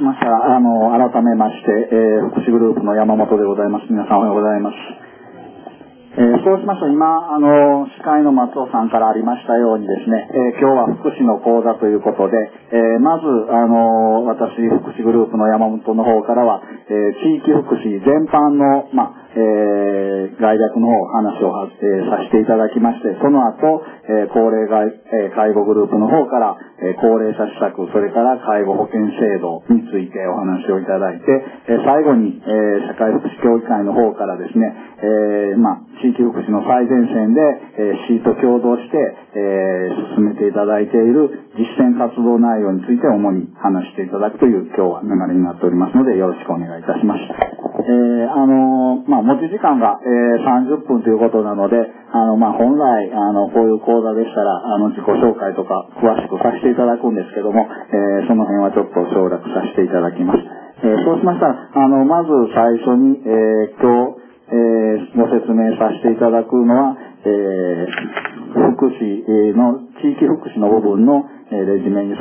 しましたら、改めまして、福祉グループの山本でございます。皆さんおはようございます。そうしましたら、今、司会の松尾さんからありましたようにですね、今日は福祉の講座ということで、まず、私、福祉グループの山本の方からは、地域福祉全般の、概略の方、話を、させていただきまして、その後、高齢介護グループの方から、高齢者施策、それから介護保険制度についてお話をいただいて、最後に、社会福祉協議会の方からですね、地域福祉の最前線で、市と共同して、進めていただいている実践活動内容について主に話していただくという今日は流れになっておりますので、よろしくお願いいたします。持ち時間が、30分ということなので、本来、こういう講座でしたら、自己紹介とか詳しくさせていただくんですけども、その辺はちょっと省略させていただきます。そうしましたら、まず最初に、今日、ご説明させていただくのは、福祉の、地域福祉の部分のレジュメに沿って、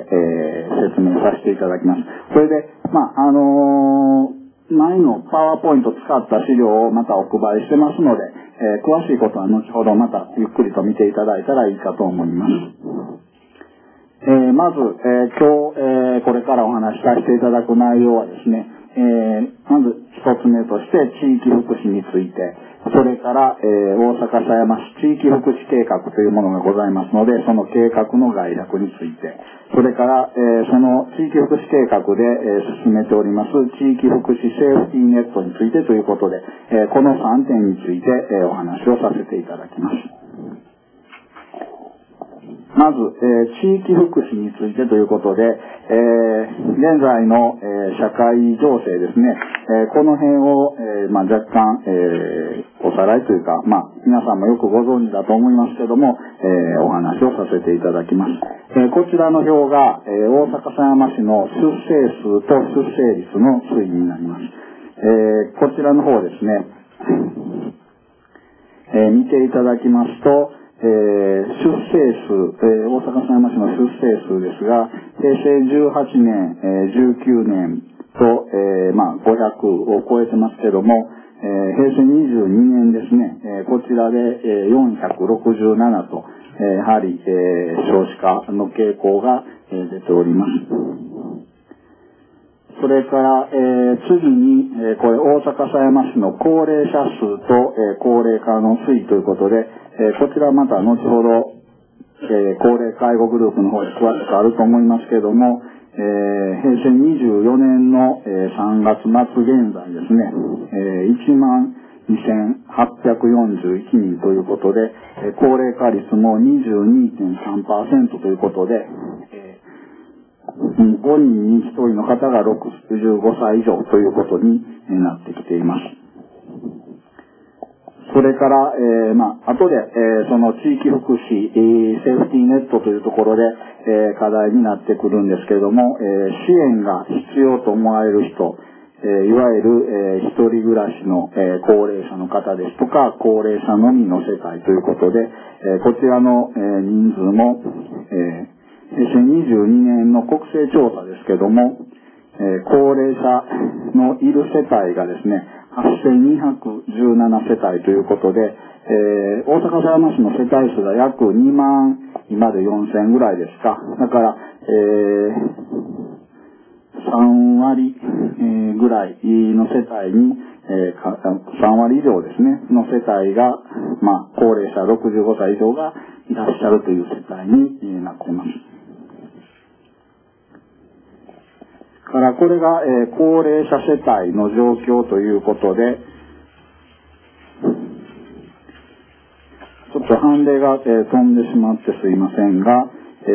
説明させていただきます。それで、前のパワーポイントを使った資料をまたお配りしてますので、詳しいことは後ほどまたゆっくりと見ていただいたらいいかと思います。まず、今日、これからお話しさせていただく内容はですね、まず一つ目として地域福祉について、それから、大阪狭山市地域福祉計画というものがございますので、その計画の概略について、それから、その地域福祉計画で、進めております地域福祉セーフティーネットについてということで、この3点について、お話をさせていただきます。まず、地域福祉についてということで、現在の、社会情勢ですね、この辺を、若干、おさらいというか、皆さんもよくご存知だと思いますけども、お話をさせていただきます。こちらの表が、大阪狭山市の出生数と出生率の推移になります。こちらの方ですね、見ていただきますと、出生数、大阪狭山市の出生数ですが、平成18年、19年と、500を超えてますけども、平成22年ですね、こちらで、467と、やはり、少子化の傾向が、出ております。それから、次に、これ大阪狭山市の高齢者数と、高齢化の推移ということで、こちらまた後ほど、高齢介護グループの方で詳しくあると思いますけれども、平成24年の、3月末現在ですね、12,841人ということで、高齢化率も 22.3% ということで、5人に1人の方が65歳以上ということになってきています。それから、後で、その地域福祉、セーフティーネットというところで、課題になってくるんですけれども、支援が必要と思われる人、いわゆる、一人暮らしの、高齢者の方ですとか、高齢者のみの世帯ということで、こちらの、人数も、平成22年の国勢調査ですけども、高齢者のいる世帯がですね、8217世帯ということで、大阪狭山市の世帯数が約2万、今で4000ぐらいですか。だから、3割、ぐらいの世帯に、3割以上ですね、の世帯が、高齢者65歳以上がいらっしゃるという世帯になっています。からこれが、高齢者世帯の状況ということで、ちょっと判例が、飛んでしまってすいませんが、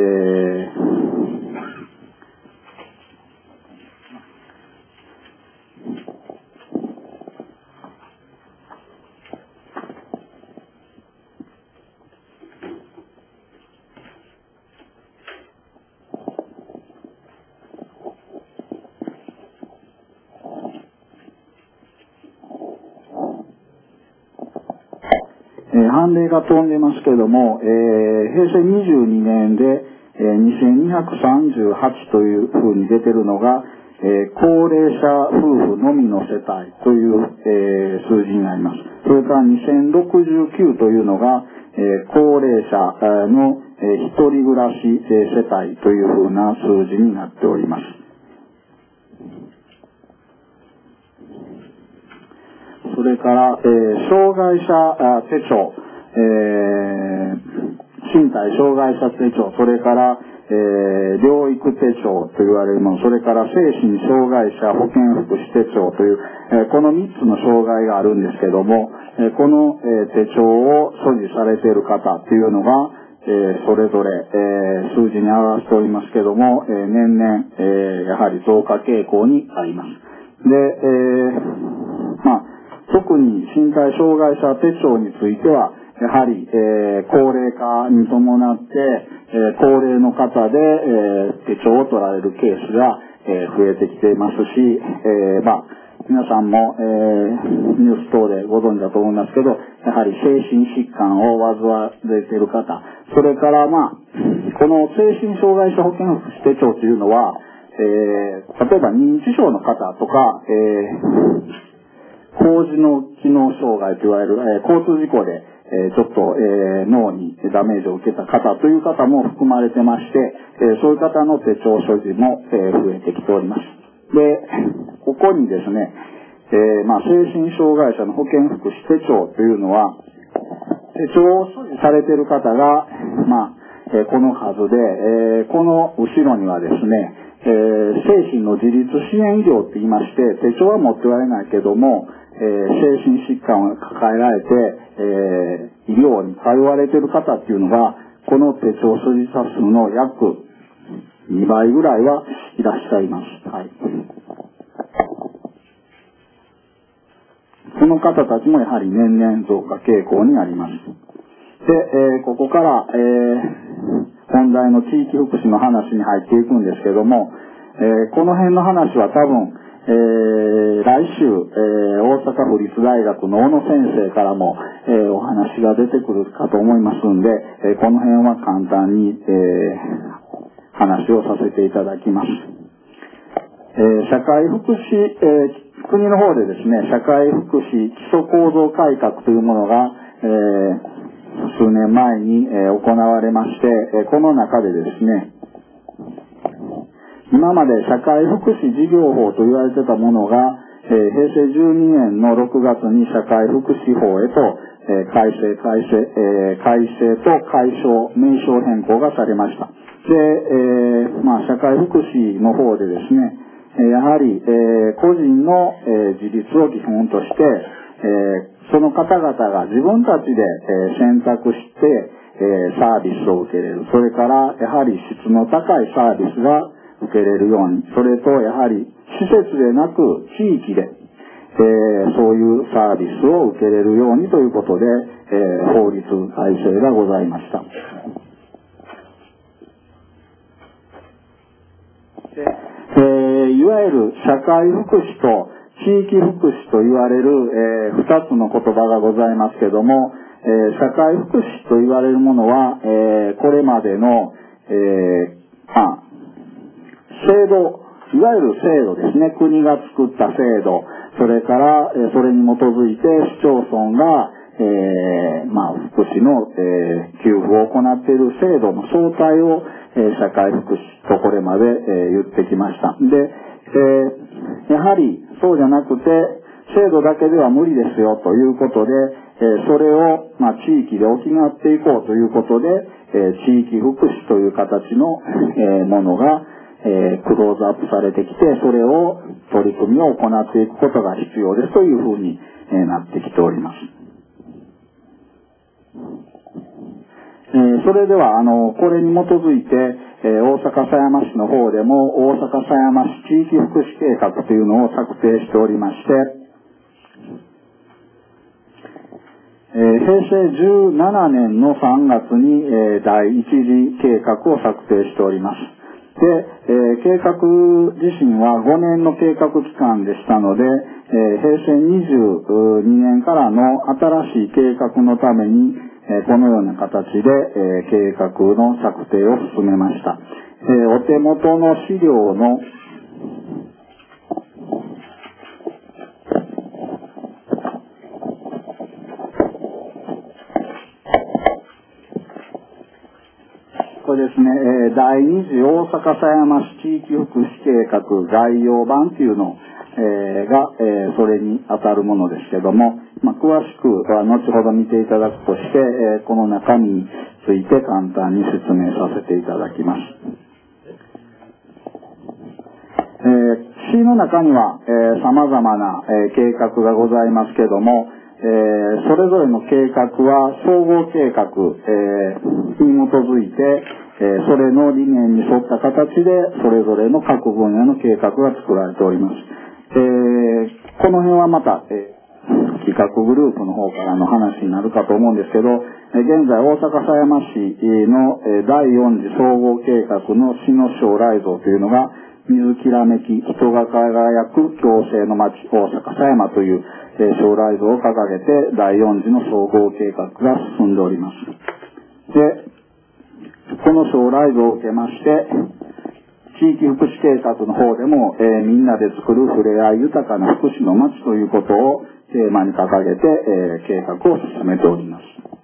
判例が飛んでますけれども、平成22年で、2238というふうに出てるのが、 高齢者夫婦のみの世帯という、数字になります。それから2069というのが、高齢者の一人暮らし世帯というふうな数字になっております。それから、障害者手帳、身体障害者手帳、それから、療育手帳と言われるもの、それから精神障害者保健福祉手帳という、この3つの障害があるんですけども、この、手帳を所持されている方というのが、それぞれ、数字に表しておりますけども、年々、やはり増加傾向にあります。で、特に身体障害者手帳については、やはり、高齢化に伴って、高齢の方で、手帳を取られるケースが、増えてきていますし、皆さんも、ニュース等でご存知だと思いますけど、やはり精神疾患を患われている方、それからこの精神障害者保健福祉手帳というのは、例えば認知症の方とか、高次脳機能障害といわれる、交通事故で、ちょっと、脳にダメージを受けた方という方も含まれてまして、そういう方の手帳所持も、増えてきております。で、ここにですね、精神障害者の保健福祉手帳というのは、手帳を所持されている方が、この数で、この後ろにはですね、精神の自立支援医療って言いまして、手帳は持っておられないけども、精神疾患を抱えられて、医療に通われている方っていうのが、この手帳所持者数の約2倍ぐらいはいらっしゃいます。はい。その方たちもやはり年々増加傾向にあります。で、ここから、本題の地域福祉の話に入っていくんですけども、この辺の話は多分、来週、大阪府立大学の小野先生からも、お話が出てくるかと思いますんで、この辺は簡単に、話をさせていただきます。社会福祉、国の方でですね、社会福祉基礎構造改革というものが、数年前に、行われまして、この中でですね、今まで社会福祉事業法と言われてたものが、平成12年の6月に社会福祉法へと、改正と改称、名称変更がされました。で、社会福祉の方でですね、やはり、個人の、自立を基本として、その方々が自分たちで、選択して、サービスを受けれる。それから、やはり質の高いサービスが受けれるように。それと、やはり、施設でなく、地域で、そういうサービスを受けれるようにということで、法律改正がございました。いわゆる社会福祉と地域福祉と言われる、二つの言葉がございますけども、社会福祉と言われるものは、これまでの、制度、いわゆる制度ですね、国が作った制度、それから、それに基づいて市町村が、福祉の、給付を行っている制度の総体を、社会福祉とこれまで、言ってきました。で、やはりそうじゃなくて、制度だけでは無理ですよということで、それを、地域で補っていこうということで、地域福祉という形の、ものが、クローズアップされてきて、それを取り組みを行っていくことが必要ですというふうに、なってきております。それでは、これに基づいて、大阪狭山市の方でも、大阪狭山市地域福祉計画というのを策定しておりまして、平成17年の3月に、第一次計画を策定しております。で、計画自身は5年の計画期間でしたので、平成22年からの新しい計画のために、このような形で、計画の策定を進めました。お手元の資料のね、第二次大阪狭山市地域福祉計画概要版というのが、それに当たるものですけども、詳しくは後ほど見ていただくとして、この中身について簡単に説明させていただきます。市の中には、様々な、計画がございますけども、それぞれの計画は総合計画、に基づいて、それの理念に沿った形でそれぞれの各分野の計画が作られております。この辺はまた、企画グループの方からの話になるかと思うんですけど、現在大阪狭山市の第4次総合計画の市の将来像というのが、水きらめき、人が輝く共生の街大阪狭山という将来像を掲げて第4次の総合計画が進んでおります。で、この将来像を受けまして、地域福祉計画の方でも、みんなで作るふれあい豊かな福祉の街ということをテーマに掲げて、計画を進めております。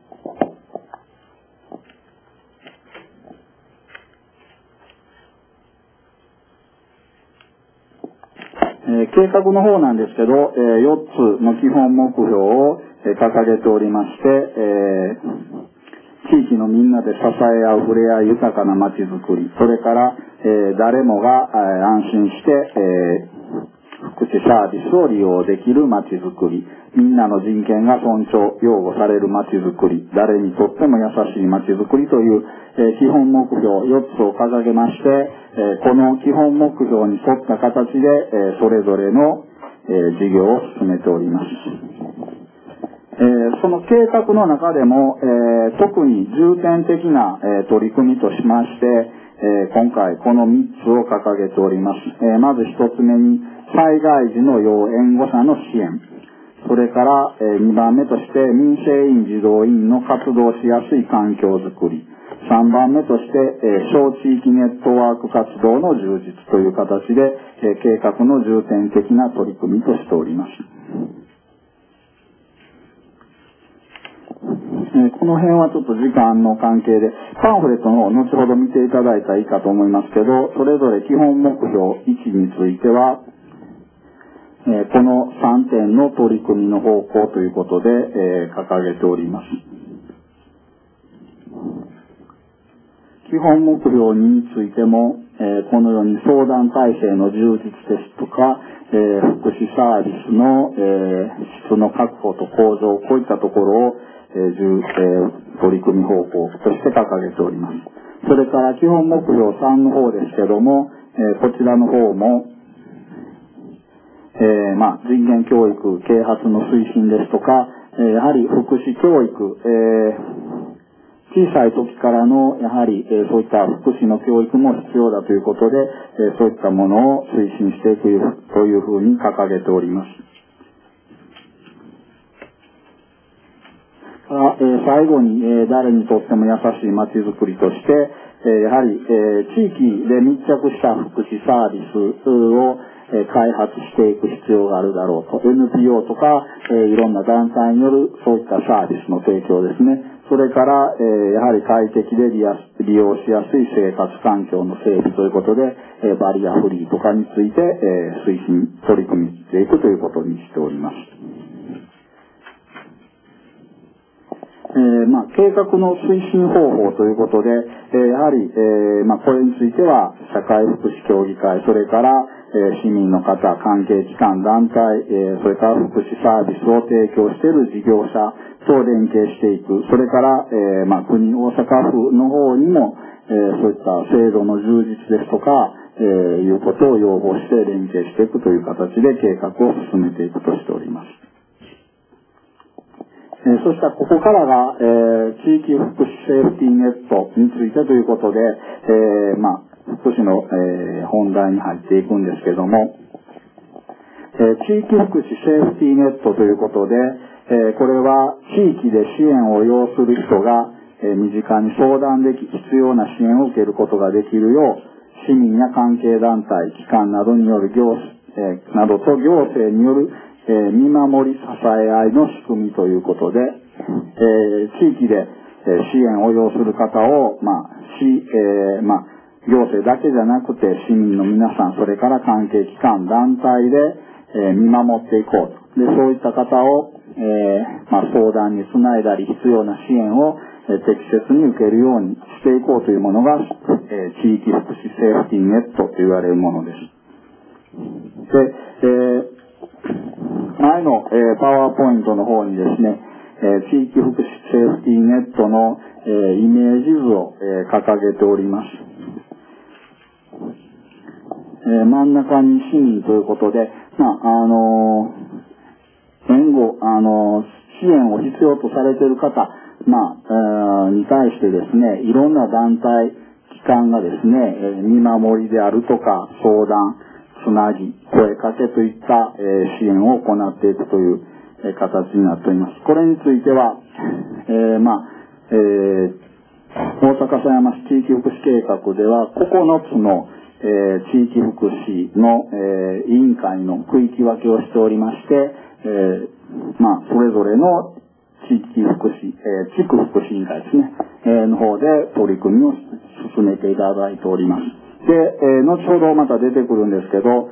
計画の方なんですけど、4つの基本目標を掲げておりまして、地域のみんなで支え合うふれあい豊かな街づくり、それから、誰もが安心して、福祉サービスを利用できる街づくり、みんなの人権が尊重、擁護される街づくり、誰にとっても優しい街づくりという、基本目標4つを掲げまして、この基本目標に沿った形で、それぞれの、事業を進めております。その計画の中でも、特に重点的な、取り組みとしまして、今回この3つを掲げております。まず1つ目に災害時の要援護者の支援。それから、2番目として民生委員児童委員の活動しやすい環境づくり。3番目として、小地域ネットワーク活動の充実という形で、計画の重点的な取り組みとしております。この辺はちょっと時間の関係で、パンフレットの方後ほど見ていただいたらいいかと思いますけど、それぞれ基本目標1については、この3点の取り組みの方向ということで、掲げております。基本目標2についても、このように相談体制の充実ですとか、福祉サービスの、質の確保と向上、こういったところを、取り組み方向として掲げております。それから基本目標3の方ですけども、こちらの方も、人権教育、啓発の推進ですとか、やはり福祉教育、小さい時からの、やはり、そういった福祉の教育も必要だということで、そういったものを推進していくというふうに掲げております。最後に、誰にとっても優しい街づくりとして、やはり、地域で密着した福祉サービスを開発していく必要があるだろうと。NPO とか、いろんな団体によるそういったサービスの提供ですね。それから、やはり快適で利用しやすい生活環境の整備ということで、バリアフリーとかについて、推進、取り組みしていくということにしております。計画の推進方法ということで、やはり、これについては、社会福祉協議会、それから、市民の方、関係機関、団体、それから福祉サービスを提供している事業者と連携していく。それから、国、大阪府の方にも、そういった制度の充実ですとか、いうことを要望して連携していくという形で計画を進めていくとしております。そしたらここからが、地域福祉セーフティーネットについてということで、福祉の、本題に入っていくんですけども、地域福祉セーフティーネットということで、これは地域で支援を要する人が、身近に相談でき、必要な支援を受けることができるよう、市民や関係団体、機関などによるなどと行政による見守り支え合いの仕組みということで、地域で、 支援を要する方を、行政だけじゃなくて市民の皆さん、それから関係機関、団体で、見守っていこうと。で、そういった方を、相談につないだり、必要な支援を、適切に受けるようにしていこうというものが、地域福祉セーフティーネットと言われるものです。で、前の、パワーポイントの方にですね、地域福祉セーフティーネットの、イメージ図を、掲げております。真ん中に市民ということで、援護、支援を必要とされている方、に対してですね、いろんな団体、機関がですね、見守りであるとか、相談、つなぎ、声かけといった、支援を行っていくという、形になっております。これについては、大阪狭山市地域福祉計画では、9つの、地域福祉の、委員会の区域分けをしておりまして、それぞれの地域福祉、地区福祉委員会ですね、の方で取り組みを進めていただいております。で、後ほどまた出てくるんですけど、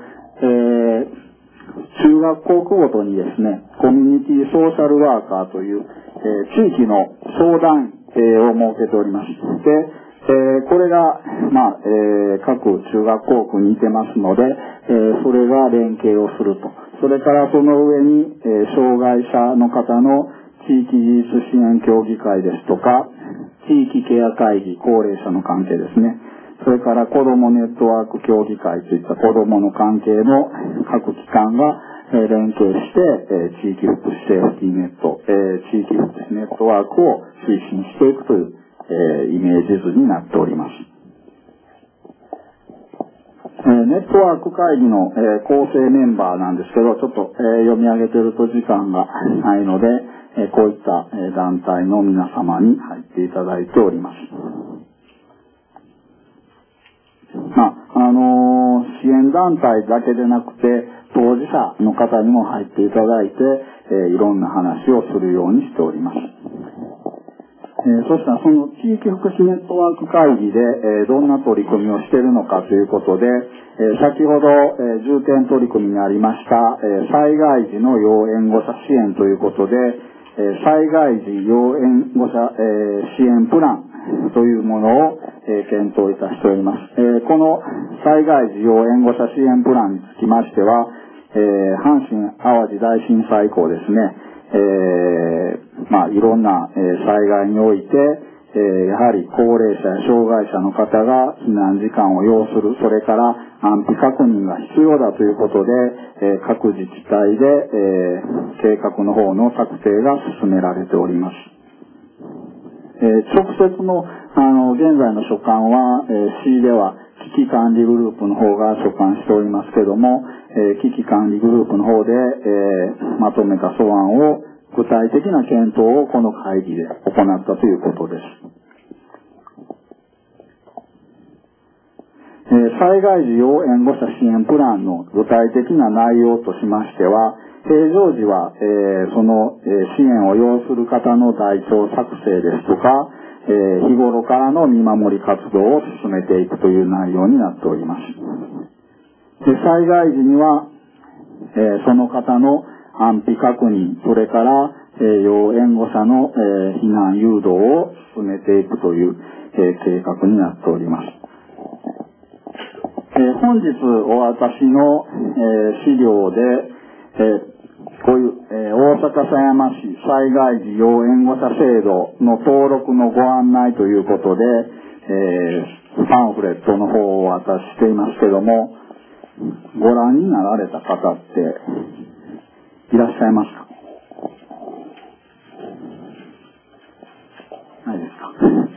中学校区ごとにですね、コミュニティソーシャルワーカーという、地域の相談、を設けております。で、これが、各中学校区にいてますので、それが連携をすると。それからその上に、障害者の方の地域自立支援協議会ですとか、地域ケア会議、高齢者の関係ですね。それから子どもネットワーク協議会といった子どもの関係の各機関が連携して、地域福祉セーフティーネット、地域福祉ネットワークを推進していくという、イメージ図になっております。ネットワーク会議の、構成メンバーなんですけど、ちょっと、読み上げていると時間がないので、こういった、団体の皆様に入っていただいております。支援団体だけでなくて、当事者の方にも入っていただいて、いろんな話をするようにしております。そしたらその地域福祉ネットワーク会議で、どんな取り組みをしているのかということで、先ほど、重点取り組みにありました、災害時の要援護者支援ということで、災害時要援護者、支援プランというものを、検討いたしております。この災害時要援護者支援プランにつきましては、阪神・淡路大震災以降ですね、いろんな、災害において、やはり高齢者や障害者の方が避難時間を要する、それから安否確認が必要だということで、各自治体で、計画の方の策定が進められております。直接の、現在の所管は、市では危機管理グループの方が所管しておりますけども、危機管理グループの方で、まとめた素案を具体的な検討をこの会議で行ったということです。災害時要援護者支援プランの具体的な内容としましては、平常時は、その、支援を要する方の台帳作成ですとか、日頃からの見守り活動を進めていくという内容になっております。で、災害時には、その方の安否確認、それから、要援護者の、避難誘導を進めていくという、計画になっております。本日お渡しの、資料で、こういう、大阪狭山市災害時要援護者制度の登録のご案内ということで、パンフレットの方をお渡ししていますけども、ご覧になられた方っていらっしゃいますか？ないですか？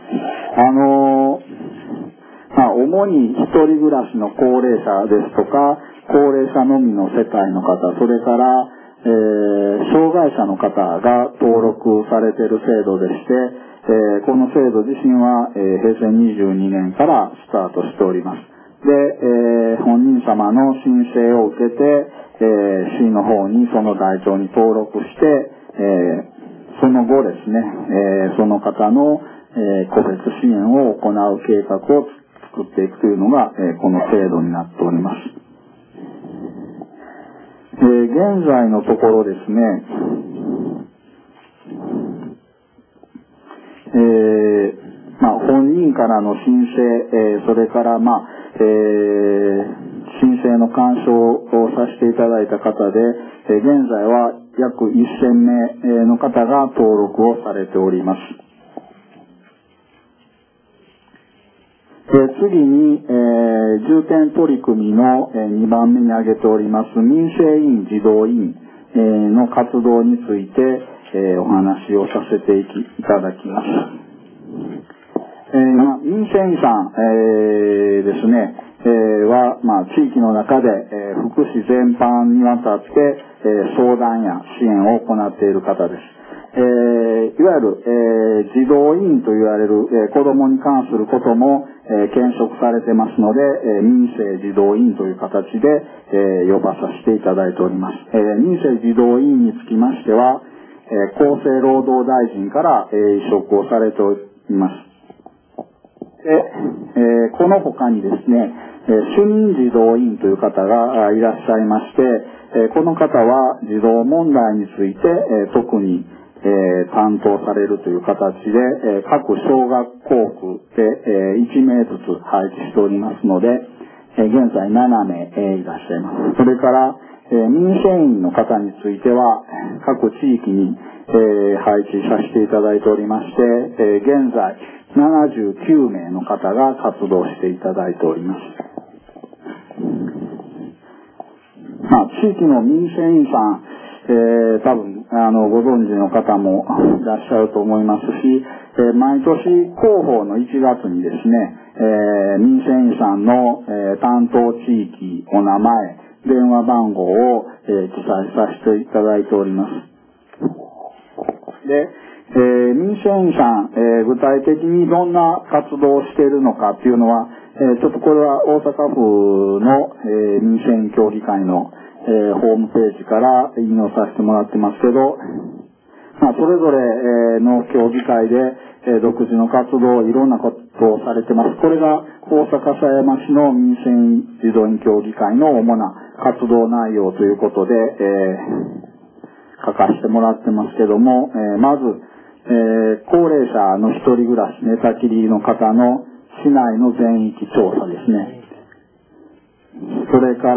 主に一人暮らしの高齢者ですとか、高齢者のみの世帯の方、それから、障害者の方が登録されている制度でして、この制度自身は、平成22年からスタートしております。で、本人様の申請を受けて、市の方にその台帳に登録して、そその後ですね、その方の、個別支援を行う計画を作っていくというのが、この制度になっております。現在のところですね、本人からの申請、それから、申請の干渉をさせていただいた方で、現在は約1000名の方が登録をされております。次に、重点取り組みの2番目に挙げております民生委員児童委員の活動についてお話をさせていただきます。民生委員さん、ですね、は、地域の中で、福祉全般にわたって、相談や支援を行っている方です。いわゆる、児童委員と言われる、子供に関することも、兼職されてますので、民生児童委員という形で、呼ばさせていただいております。民生児童委員につきましては、厚生労働大臣から、委嘱をされております。この他にですね、主任児童委員という方がいらっしゃいまして、この方は児童問題について、特に担当されるという形で、各小学校区で1名ずつ配置しておりますので、現在7名いらっしゃいます。それから、民生委員の方については、各地域に配置させていただいておりまして、現在79名の方が活動していただいております。地域の民生委員さん、多分ご存知の方もいらっしゃると思いますし、毎年広報の1月にですね、民生委員さんの、担当地域、お名前、電話番号を、記載させていただいております。で、民生委員さん、具体的にどんな活動をしているのかっていうのは、ちょっとこれは大阪府の、民生委員協議会のホームページから引用させてもらってますけど、それぞれの協議会で独自の活動、いろんなことをされてます。これが大阪狭山市の民生委員児童委員協議会の主な活動内容ということで、書かせてもらってますけども、まず、高齢者の一人暮らし、寝たきりの方の市内の全域調査ですね。それから、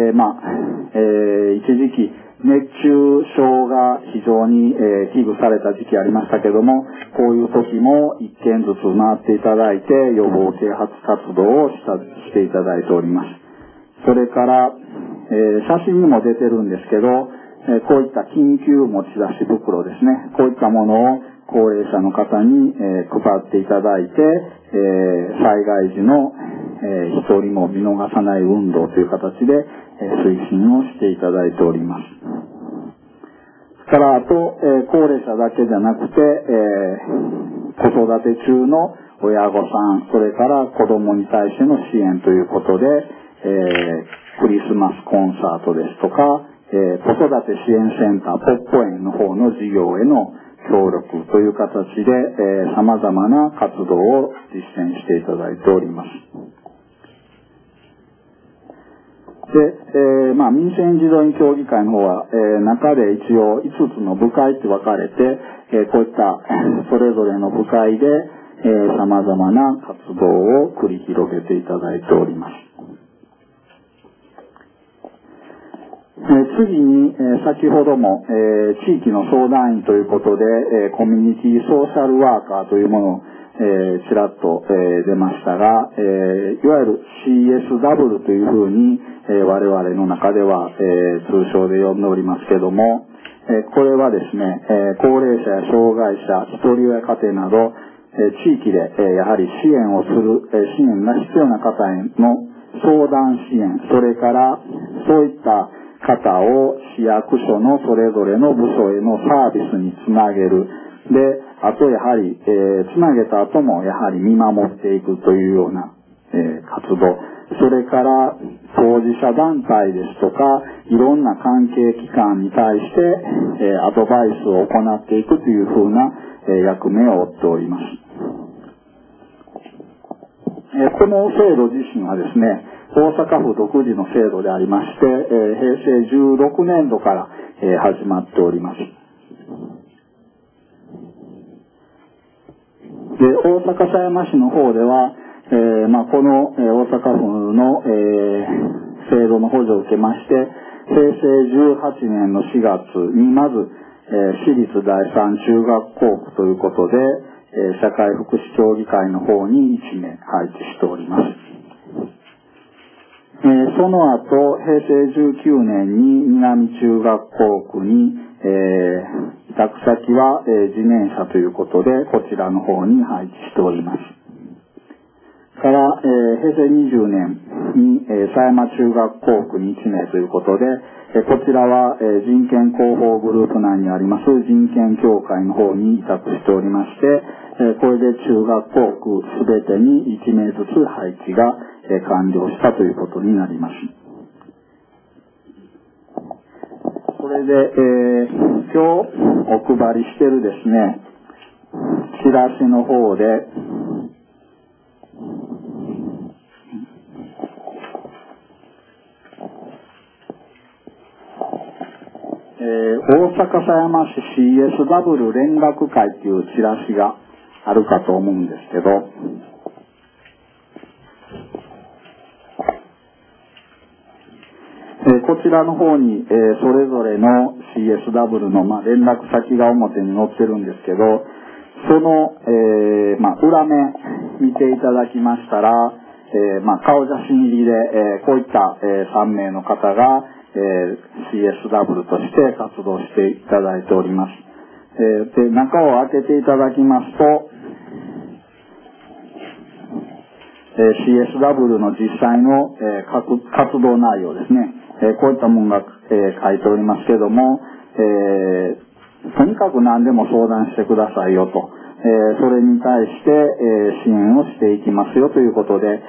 一時期熱中症が非常に、危惧された時期ありましたけども、こういう時も一件ずつ回っていただいて予防啓発活動をしていただいております。それから、写真にも出てるんですけど、こういった緊急持ち出し袋ですね。こういったものを高齢者の方に、配っていただいて、災害時の、一人も見逃さない運動という形で、推進をしていただいております。から、あと、高齢者だけじゃなくて、子育て中の親御さん、それから子供に対しての支援ということで、クリスマスコンサートですとか、子育て支援センター、ポッポ園の方の事業への協力という形で、様々な活動を実践していただいております。で、民生委員児童委員協議会の方は、中で一応5つの部会って分かれて、こういったそれぞれの部会で、様々な活動を繰り広げていただいております。次に、先ほども、地域の相談員ということで、コミュニティソーシャルワーカーというものを、ちらっと、出ましたが、いわゆる CSW というふうに、我々の中では、通称で呼んでおりますけども、これはですね、高齢者や障害者、一人親家庭など、地域で、やはり支援をする、支援が必要な方への相談支援、それからそういった方を市役所のそれぞれの部署へのサービスにつなげる。で、あとやはり、つなげた後もやはり見守っていくというような、活動。それから当事者団体ですとか、いろんな関係機関に対して、アドバイスを行っていくというふうな、役目を負っております。この制度自身はですね、大阪府独自の制度でありまして、平成16年度から、始まっております。で、大阪狭山市の方では、この、大阪府の、制度の補助を受けまして、平成18年の4月にまず、私立第三中学校区ということで、社会福祉協議会の方に1名配置しております。その後、平成19年に南中学校区に、委託先は、自念者ということで、こちらの方に配置しております。から、平成20年に、狭山中学校区に1名ということで、こちらは、人権広報グループ内にあります人権協会の方に委託しておりまして、これで中学校区すべてに1名ずつ配置が、完了したということになります。これで、今日お配りしているですね、チラシの方で、大阪狭山市 CSW 連絡会というチラシがあるかと思うんですけど、こちらの方に、それぞれの CSW の、連絡先が表に載ってるんですけど、その、裏面見ていただきましたら、顔写真入りで、こういった、3名の方が、CSW として活動していただいております。で、中を開けていただきますと、CSW の実際の、活動内容ですね。こういったものが、書いておりますけども、とにかく何でも相談してくださいよと、それに対して、支援をしていきますよということで、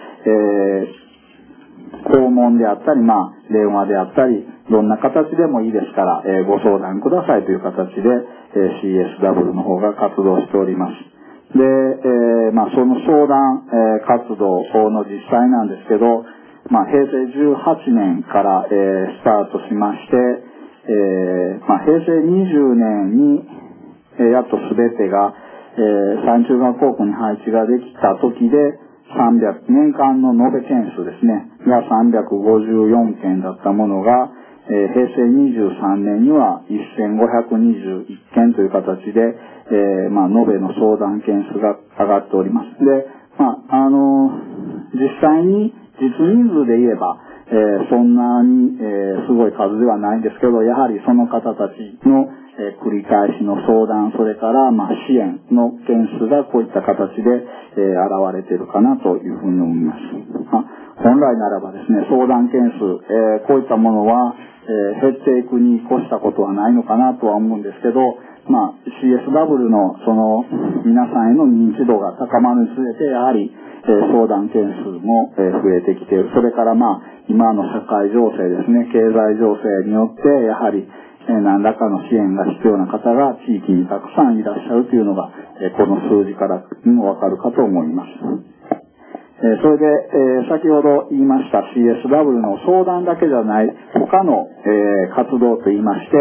訪問であったり、電話であったり、どんな形でもいいですから、ご相談くださいという形で、CSW の方が活動しております。で、その相談、活動の実際なんですけど、平成18年から、スタートしまして、平成20年に、やっと全てが、三中学校区に配置ができた時で、年間の延べ件数ですね、が354件だったものが、平成23年には1521件という形で、延べの相談件数が上がっております。で、実際に実人数で言えば、そんなに、すごい数ではないんですけど、やはりその方たちの、繰り返しの相談、それから、支援の件数がこういった形で、現れているかなというふうに思います。本来ならばですね、相談件数、こういったものは、減っていくに越したことはないのかなとは思うんですけど、CSW のその皆さんへの認知度が高まるにつれて、やはり、相談件数も、増えてきている。それから今の社会情勢ですね、経済情勢によって、やはり、何らかの支援が必要な方が地域にたくさんいらっしゃるというのが、この数字からもわかるかと思います。それで、先ほど言いました CSW の相談だけじゃない他の、活動と言いまして、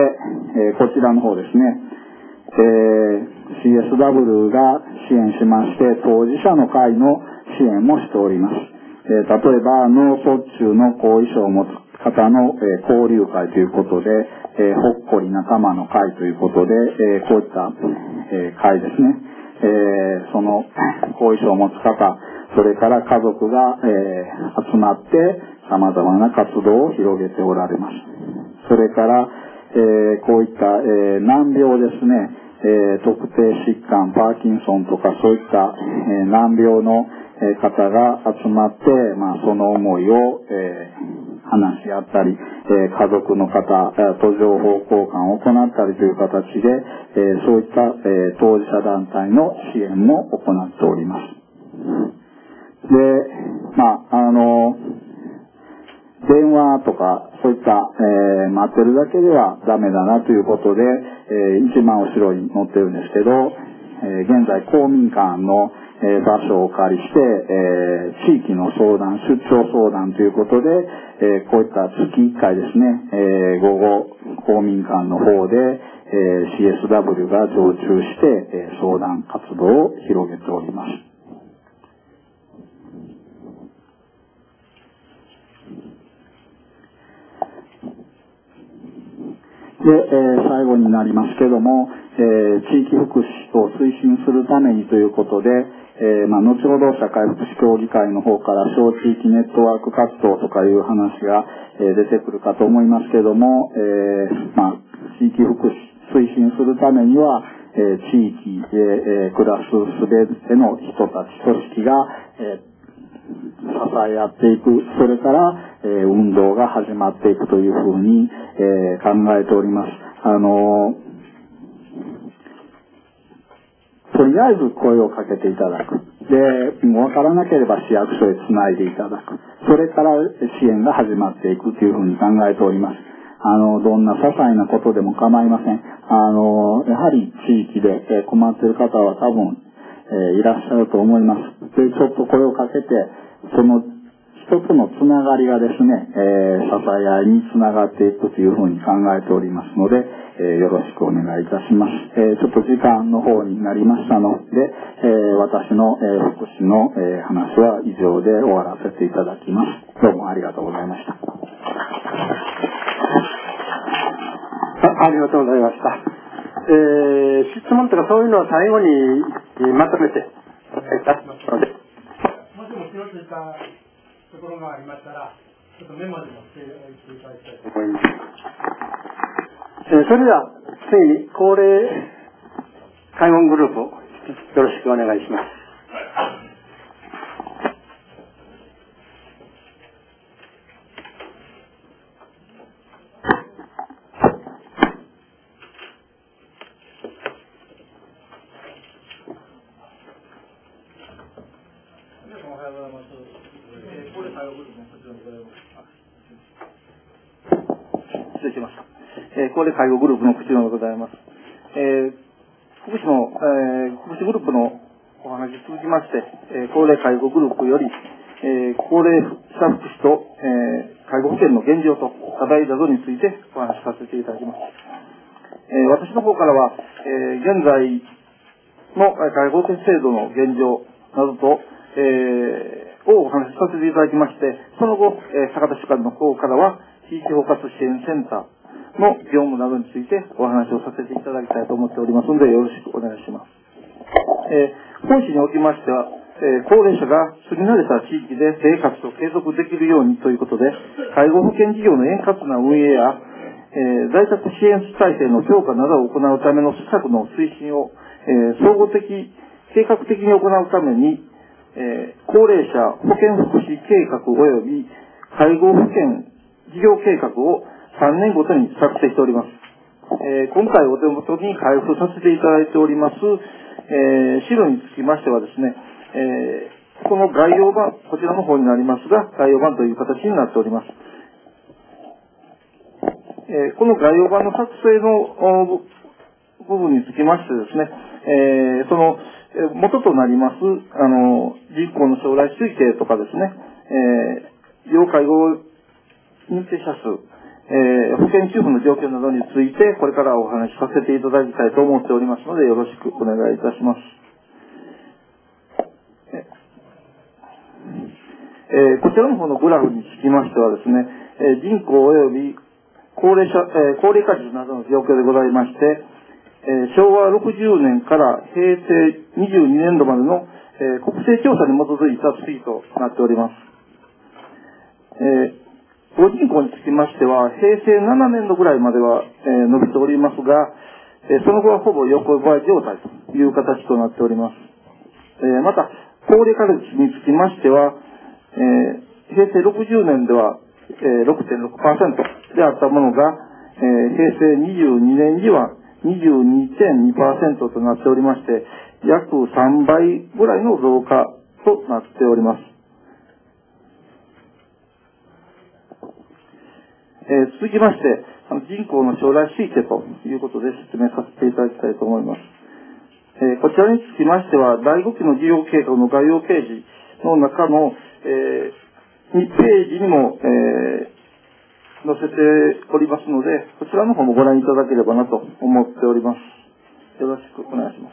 こちらの方ですね、CSW が支援しまして、当事者の会の支援もしております。例えば、脳卒中の後遺症を持つ方の、交流会ということで、ほっこり仲間の会ということで、こういった、会ですね。その後遺症を持つ方、それから家族が、集まって様々な活動を広げておられます。それから、こういった、難病ですね、特定疾患、パーキンソンとかそういった、難病の方が集まって、その思いを、話し合ったり、家族の方と情報交換を行ったりという形で、そういった、当事者団体の支援も行っております。で、 電話とかそういった、待ってるだけではダメだなということで、一番後ろに載ってるんですけど、現在公民館の、場所をお借りして、地域の相談、出張相談ということで、こういった月1回ですね、午後公民館の方で、CSW が常駐して、相談活動を広げております。で、最後になりますけども、地域福祉を推進するためにということで、後ほど社会福祉協議会の方から小地域ネットワーク活動とかいう話が、出てくるかと思いますけども、地域福祉推進するためには、地域で、暮らすすべての人たち、組織が、支え合っていく、それから、運動が始まっていくというふうに、考えております。とりあえず声をかけていただく。で、わからなければ市役所へつないでいただく。それから支援が始まっていくというふうに考えております。どんな些細なことでも構いません。やはり地域で困っている方は多分、いらっしゃると思います。で、ちょっと声をかけて、その一つのつながりがですね、支え合いにつながっていくというふうに考えておりますので、よろしくお願いいたします。ちょっと時間の方になりましたので、私の、福祉の、話は以上で終わらせていただきます。どうもありがとうございました。 ありがとうございました。質問とかそういうのは最後にまとめてお伝えいたしますので。 もしも気のついたところがありましたら、ちょっとメモでもしていただきたいと思います。 それでは次に高齢介護グループをよろしくお願いします。 高齢介護グループの口野でございます。福祉グループのお話に続きまして、高齢介護グループより、高齢者福祉と、介護保険の現状と課題などについてお話しさせていただきます。私の方からは、現在の介護保険制度の現状などと、をお話しさせていただきまして、その後、坂田主幹の方からは地域包括支援センターの業務などについてお話をさせていただきたいと思っておりますので、よろしくお願いします。本市におきましては、高齢者が住み慣れた地域で生活を継続できるようにということで、介護保険事業の円滑な運営や、在宅支援体制の強化などを行うための施策の推進を、総合的、計画的に行うために、高齢者保健福祉計画及び介護保険事業計画を3年ごとに作成しております。今回お手元に配布させていただいております、資料につきましてはですね、この概要版、こちらの方になりますが、概要版という形になっております。この概要版の作成の部分につきましてですね、その元となります人口の将来推計とかですね、要介護認定者数、保険給付の状況などについてこれからお話しさせていただきたいと思っておりますので、よろしくお願いいたします。こちらの方のグラフにつきましてはですね、人口及び高齢化率などの状況でございまして、昭和60年から平成22年度までの、国勢調査に基づいた推移となっております。総人口につきましては、平成7年度ぐらいまでは、伸びておりますが、その後はほぼ横ばい状態という形となっております。また、高齢化率につきましては、平成60年では、6.6% であったものが、平成22年には 22.2% となっておりまして、約3倍ぐらいの増加となっております。 続きまして、人口の将来推計ということで説明させていただきたいと思います。こちらにつきましては、第5期の事業計画の概要ページの中の、2ページにも、載せておりますので、こちらの方もご覧いただければなと思っております。よろしくお願いします。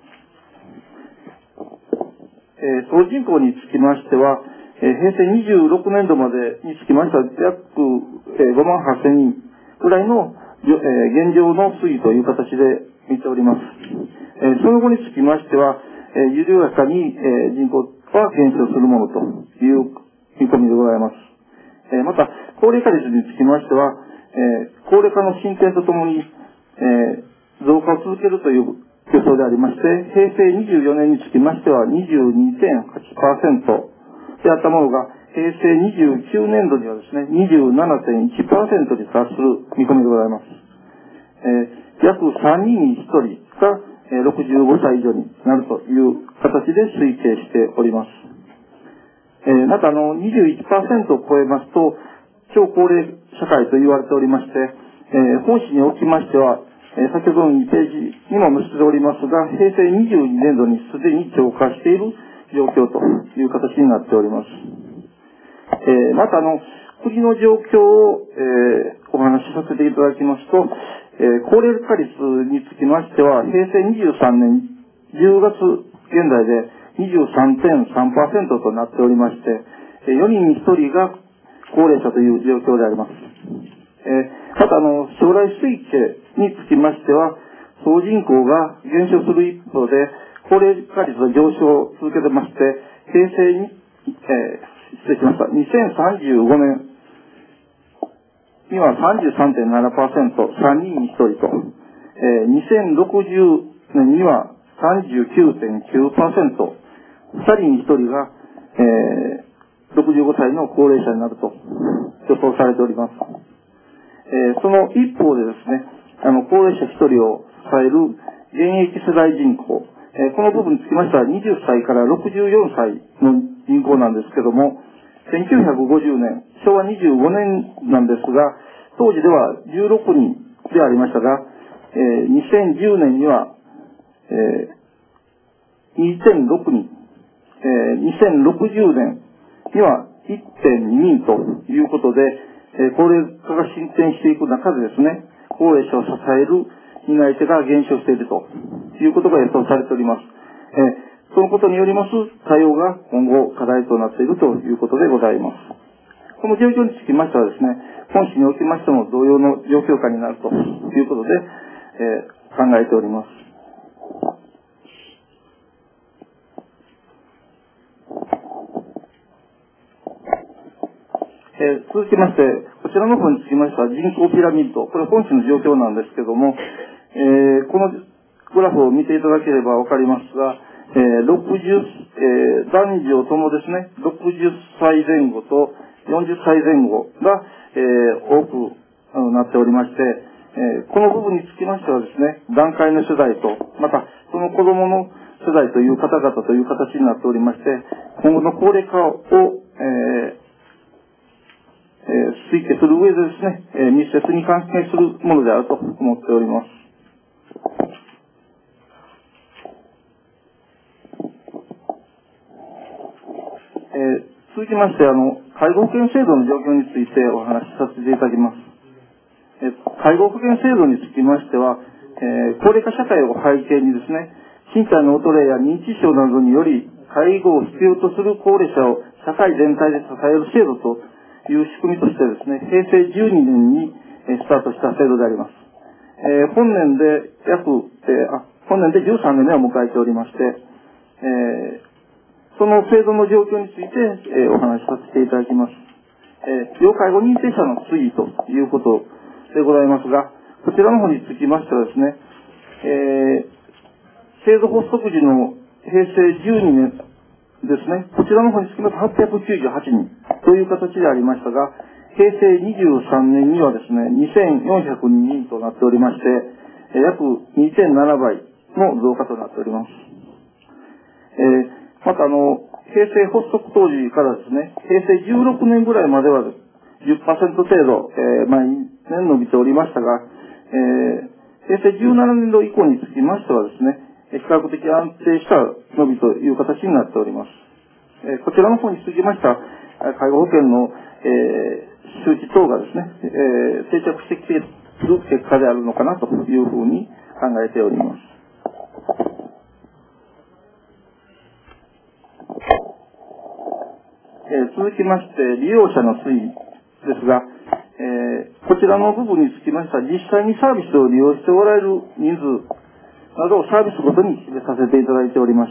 総人口につきましては、平成26年度までにつきましては、約5万8000人ぐらいの現状の推移という形で見ております。その後につきましては、緩やかに人口は減少するものという見込みでございます。また、高齢化率につきましては、高齢化の進展とともに、増加を続けるという予想でありまして、平成24年につきましては 22.8% であったものが、平成29年度にはですね、27.1% に達する見込みでございます。約3人に1人が65歳以上になるという形で推計しております。また21% を超えますと、超高齢社会と言われておりまして、本誌におきましては、先ほどの2ページにも載せておりますが、平成22年度にすでに超過している状況という形になっております。また国の状況を、お話しさせていただきますと、高齢化率につきましては、平成23年10月現在で 23.3% となっておりまして、4人に1人が高齢者という状況であります。また将来推計につきましては、総人口が減少する一方で、高齢化率の上昇を続けてまして、平成に、失礼しました。2035年には 33.7%、3人に1人と、2060年には 39.9%、2人に1人が、65歳の高齢者になると予想されております。その一方でですね、高齢者1人を支える現役世代人口、この部分につきましては20歳から64歳の人口なんですけども、1950年、昭和25年なんですが、当時では16人でありましたが、2010年には、2.6人、2060年には 1.2 人ということで、高齢化が進展していく中でですね、高齢者を支える担い手が減少しているということが予想されております。そのことによります対応が今後課題となっているということでございます。この状況につきましてはですね、本誌におきましても同様の状況下になるということで、考えております。続きまして、こちらの方につきましては人口ピラミッド、これ本誌の状況なんですけども、このグラフを見ていただければわかりますが、男女ともですね、60歳前後と40歳前後が、多くなっておりまして、この部分につきましてはですね、団塊の世代と、またその子供の世代という方々という形になっておりまして、今後の高齢化を、推計する上でですね、密接に関係するものであると思っております。続きまして、介護保険制度の状況についてお話しさせていただきます。介護保険制度につきましては、高齢化社会を背景にですね、身体の衰えや認知症などにより、介護を必要とする高齢者を社会全体で支える制度という仕組みとしてですね、平成12年にスタートした制度であります。本年で13年目を迎えておりまして、その制度の状況について、お話しさせていただきます。要介護認定者の推移ということでございますが、こちらの方につきましてはですね、制度発足時の平成12年ですね、こちらの方につきまして898人という形でありましたが、平成23年にはですね、2402人となっておりまして、約 2.7 倍の増加となっております。また平成発足当時からですね、平成16年ぐらいまでは、 10%程度、毎年伸びておりましたが、平成17年度以降につきましてはですね、比較的安定した伸びという形になっております。こちらの方につきました介護保険の、数値等がですね、定着してきている結果であるのかなというふうに考えております。続きまして、利用者の推移ですが、こちらの部分につきましては、実際にサービスを利用しておられる人数などをサービスごとに示させていただいております。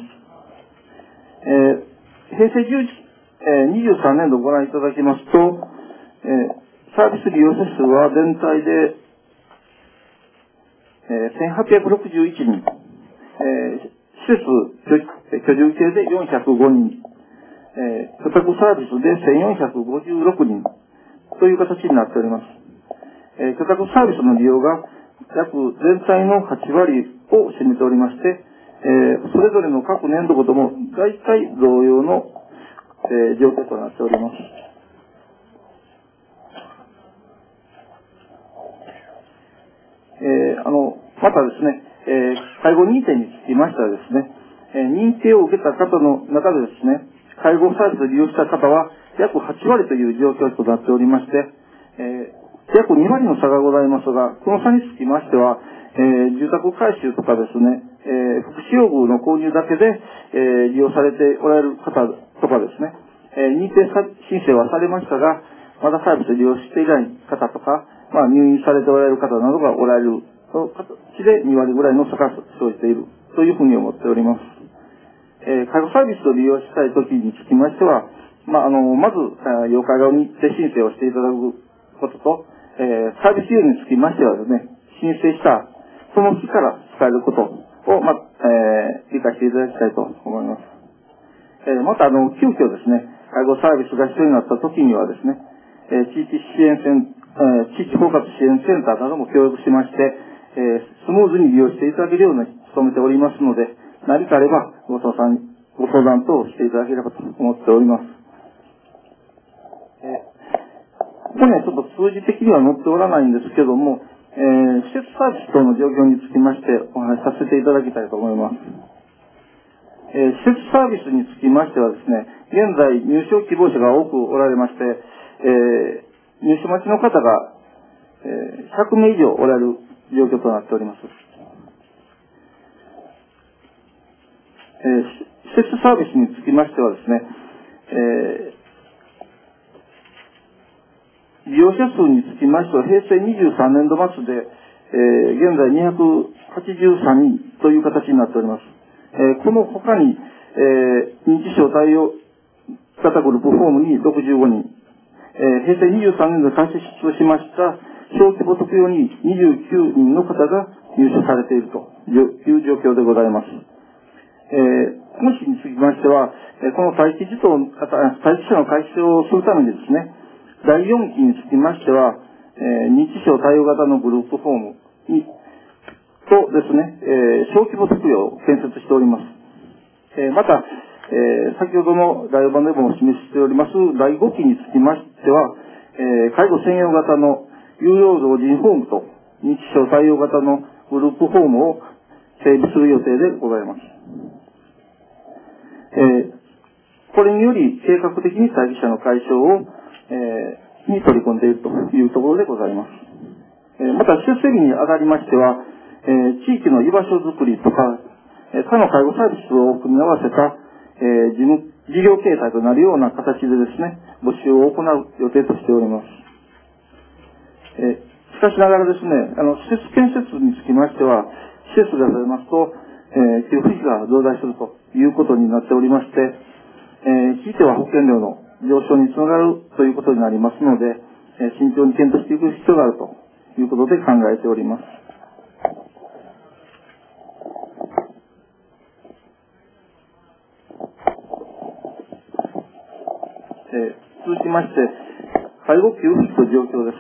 平成23年度をご覧いただきますと、サービス利用者数は全体で、1861人、施設居住系で405人、居宅サービスで1456人という形になっております。居宅サービスの利用が約全体の8割を占めておりまして、それぞれの各年度ごとも大体同様の、状況となっております。またですね、介護認定につきましてはですね、認定を受けた方の中でですね、介護サービスを利用した方は約8割という状況となっておりまして、約2割の差がございますが、この差につきましては、住宅改修とかですね、福祉用具の購入だけで、利用されておられる方とかですね、認定申請はされましたが、まだサービスを利用していない方とか、入院されておられる方などがおられる形で2割ぐらいの差が生じているというふうに思っております。介護サービスを利用したいときにつきましては、まず、要介護認定申請をしていただくことと、サービス利用につきましてはですね、申請したその日から使えることを、理解していただきたいと思います。また、急遽ですね、介護サービスが必要になったときにはですね、地域包括支援センターなども協力しまして、スムーズに利用していただけるように努めておりますので、何かあればご相談等をしていただければと思っております。ここにはちょっと数字的には載っておらないんですけども、施設サービス等の状況につきましてお話しさせていただきたいと思います。施設サービスにつきましてはですね、現在入所希望者が多くおられまして、入所待ちの方が、100名以上おられる状況となっております。施設サービスにつきましてはですね、利用者数につきましては平成23年度末で、現在283人という形になっております。この他に、認知症対応型グループホームに65人、平成23年度開設しました小規模特養に29人の方が入所されているという状況でございます。この市につきましては、この待機者の解消をするためにですね、第4期につきましては、認知症対応型のグループホームにとですね、小規模特養を建設しております。また、先ほどの概要版でもお示ししております第5期につきましては、介護専用型の有料老人ホームと認知症対応型のグループホームを整備する予定でございます。これにより計画的に待機者の解消を、に取り組んでいるというところでございます。また、施設整備にあたりましては、地域の居場所づくりとか、他の介護サービスを組み合わせた、事業形態となるような形でですね、募集を行う予定としております。しかしながらですね、施設建設につきましては、施設が増えますと、給付費が増大するということになっておりまして、ひいては保険料の上昇につながるということになりますので、慎重に検討していく必要があるということで考えております。続きまして、介護給付費の状況です。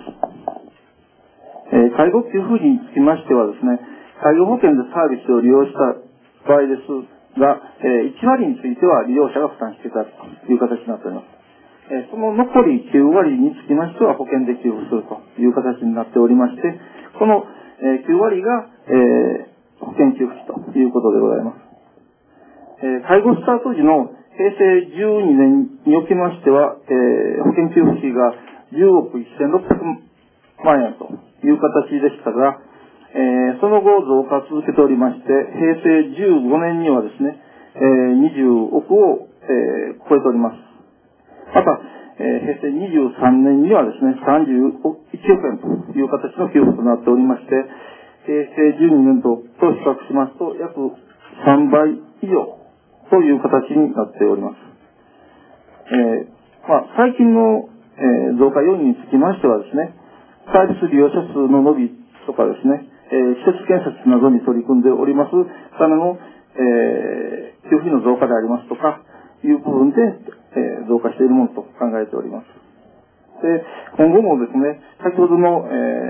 介護給付費につきましてはですね、介護保険でサービスを利用した場合ですが、1割については利用者が負担していただくという形になっております。 その残り9割につきましては保険で給付するという形になっておりまして、この9割が保険給付費ということでございます。介護スタート時の平成12年におきましては、保険給付費が10億1600万円という形でしたが、その後増加続けておりまして、平成15年にはですね、20億を、超えております。また、平成23年にはですね、31億円という形の給付となっておりまして、平成12年と比較しますと、約3倍以上という形になっております。最近の、増加要因につきましてはですね、サービス利用者数の伸びとかですね、施設建設などに取り組んでおりますための、給付費の増加でありますとか、いう部分で、増加しているものと考えております。で、今後もですね、先ほどの、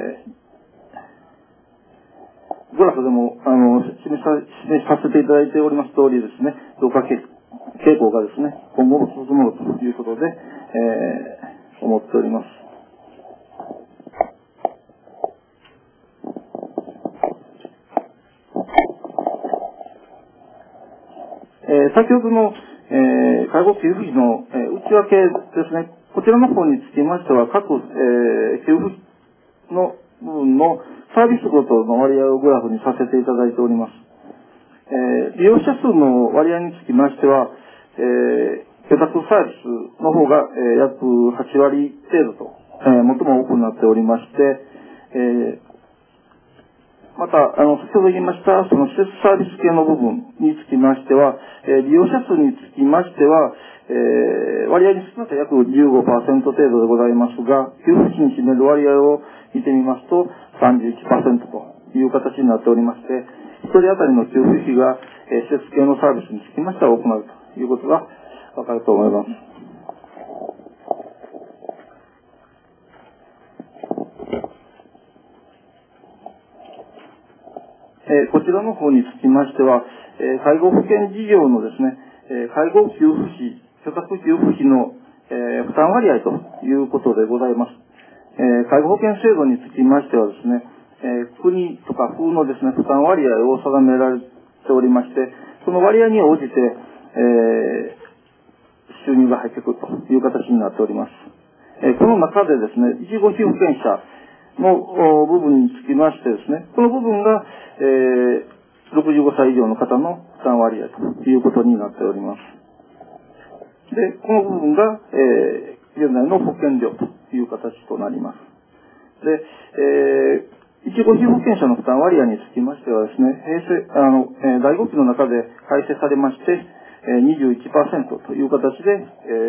グラフでも、示させていただいております通りですね、増加傾向がですね、今後も進むということで、思っております。先ほどの、介護給付費の、内訳ですね、こちらの方につきましては、各、給付費の部分のサービスごとの割合をグラフにさせていただいております。利用者数の割合につきましては、居宅サービスの方が、約8割程度と、最も多くなっておりまして、また、先ほど言いました、その施設サービス系の部分につきましては、利用者数につきましては、割合につきましては約 15% 程度でございますが、給付費に占める割合を見てみますと、31% という形になっておりまして、1人当たりの給付費が、施設系のサービスにつきましては多くなるということがわかると思います。こちらの方につきましては、介護保険事業のですね、介護給付費、居宅給付費の、負担割合ということでございます。介護保険制度につきましてはですね、国とか府のですね、負担割合を定められておりまして、その割合に応じて、収入が入ってくるという形になっております。この中でですね、一期被保険者の部分につきましてですね、この部分が、65歳以上の方の負担割合ということになっております。で、この部分が、現在の保険料という形となります。で、一期被保険者の負担割合につきましてはですね、第5期の中で改正されまして、21% という形で、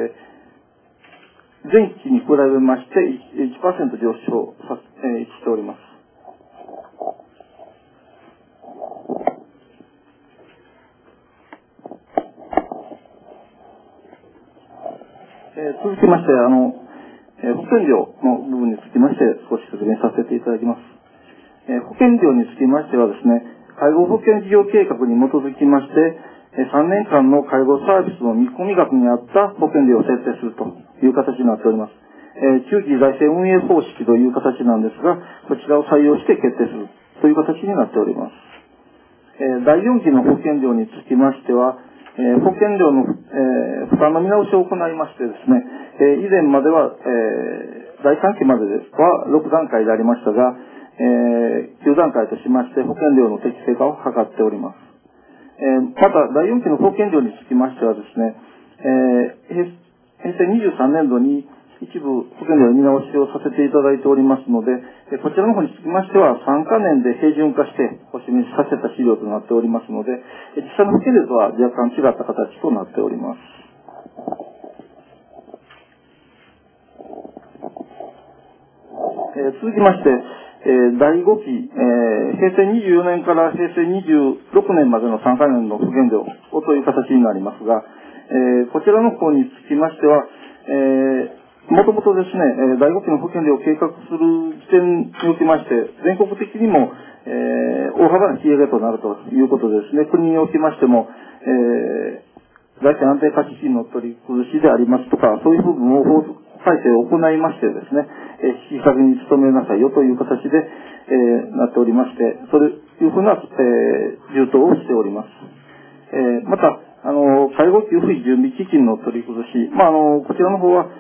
前期に比べまして 1% 上昇しております。続きまして、保険料の部分につきまして少し説明させていただきます。保険料につきましてはですね、介護保険事業計画に基づきまして、3年間の介護サービスの見込み額に合った保険料を設定するという形になっております。中期財政運営方式という形なんですが、こちらを採用して決定するという形になっております。第4期の保険料につきましては、保険料の、負担の見直しを行いましてですね、以前までは、第3期までは6段階でありましたが、9段階としまして保険料の適正化を図っております。また、第4期の保険料につきましてはですね、平成23年度に一部保険料の見直しをさせていただいておりますので、こちらの方につきましては3カ年で平準化してお示しさせた資料となっておりますので、実際の保険料とは若干違った形となっております。続きまして、第5期、平成24年から平成26年までの3カ年の保険料という形になりますが、こちらの方につきましては、もともとですね、第5期の保険料を計画する時点におきまして、全国的にも、大幅な引き上げとなるということでですね、国におきましても、 財政安定化基金の取り崩しでありますとか、そういう部分を法改正を行いましてですね、引き下げに努めなさいよという形で、なっておりまして、そういうふうな、充当をしております。また、介護給付費準備基金の取り崩し、こちらの方は、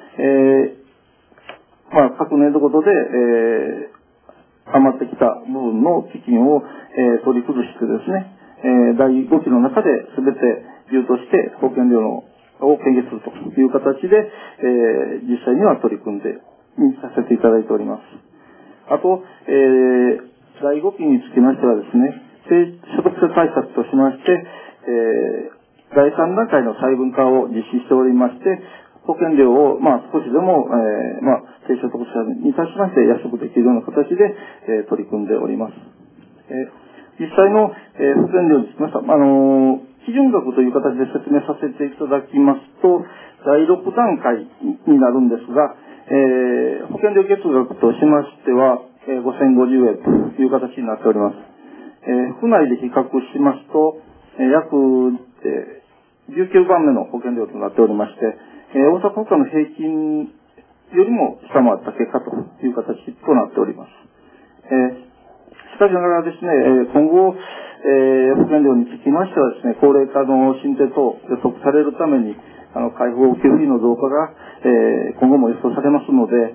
各年度ごとで、余ってきた部分の基金を、取り崩してですね、第5期の中で全て充当して保険料を軽減するという形で、実際には取り組んでさせていただいております。あと、第5期につきましてはですね、低所得者対策としまして、第3段階の細分化を実施しておりまして、保険料を、少しでも、低所得者に対しまして安くできるような形で、取り組んでおります。実際の、保険料につきましては、基準額という形で説明させていただきますと、第6段階になるんですが、保険料月額としましては、5050円という形になっております。府内で比較しますと、約、19番目の保険料となっておりまして、大阪府下の平均よりも下回った結果という形となっております。しかしながらですね、今後、保険料につきましてはですね、高齢化の進展等予測されるために、介護給付費の増加が、今後も予想されますので、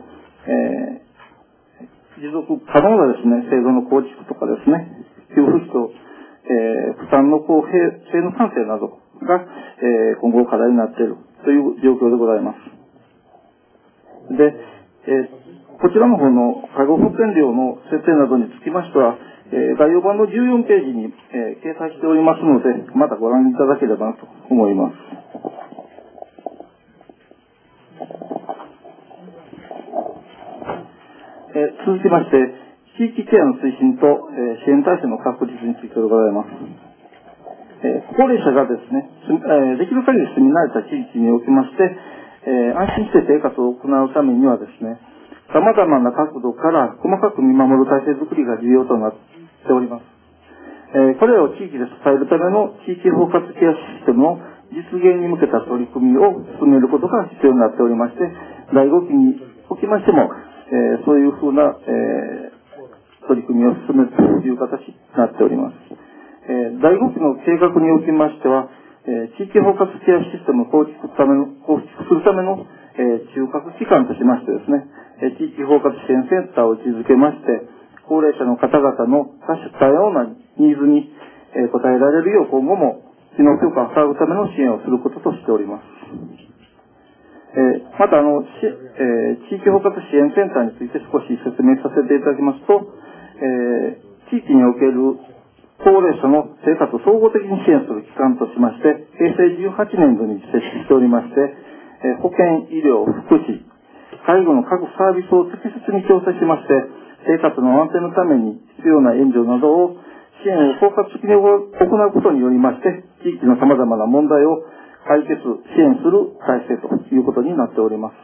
持続可能なですね、制度の構築とかですね、給付費と、負担の公平性の賛成などが、今後課題になっているという状況でございます。で、こちらの方の介護保険料の設定などにつきましては、概要版の14ページに、掲載しておりますので、またご覧いただければなと思います。続きまして、地域ケアの推進と、支援体制の確立についてでございます。高齢者がですね、できる限り住み慣れた地域におきまして、安心して生活を行うためにはですね、様々な角度から細かく見守る体制づくりが重要となっております。これらを地域で支えるための地域包括ケアシステムの実現に向けた取り組みを進めることが必要になっておりまして、第5期におきましても、そういうふうな、取り組みを進めるという形になっております。第5期の計画におきましては、地域包括ケアシステムを構築するための、中核機関としましてですね、地域包括支援センターを位置づけまして、高齢者の方々の多様なニーズに応えられるよう今後も機能強化を図るための支援をすることとしております。また地域包括支援センターについて少し説明させていただきますと、地域における高齢者の生活を総合的に支援する機関としまして、平成18年度に設置しておりまして、保健、医療、福祉、介護の各サービスを適切に調整しまして、生活の安定のために必要な援助などを支援を包括的に行うことによりまして、地域の様々な問題を解決、支援する体制ということになっております。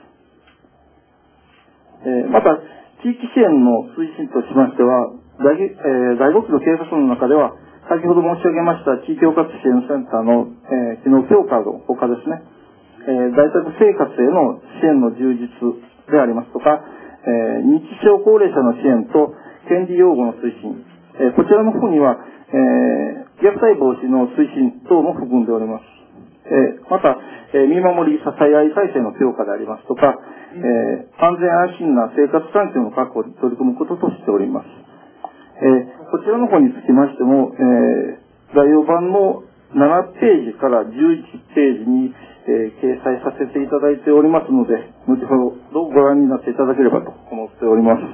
また、地域支援の推進としましては、第5期の計画の中では、先ほど申し上げました地域包括支援センターの、機能強化のほかですね、在宅生活への支援の充実でありますとか、認知症高齢者の支援と権利擁護の推進、こちらの方には、虐待防止の推進等も含んでおります。また、見守り支え合い体制の強化でありますとか、安全安心な生活環境の確保に取り組むこととしております。こちらの方につきましても、概要版の7ページから11ページに、掲載させていただいておりますので、後ほどご覧になっていただければと思っております。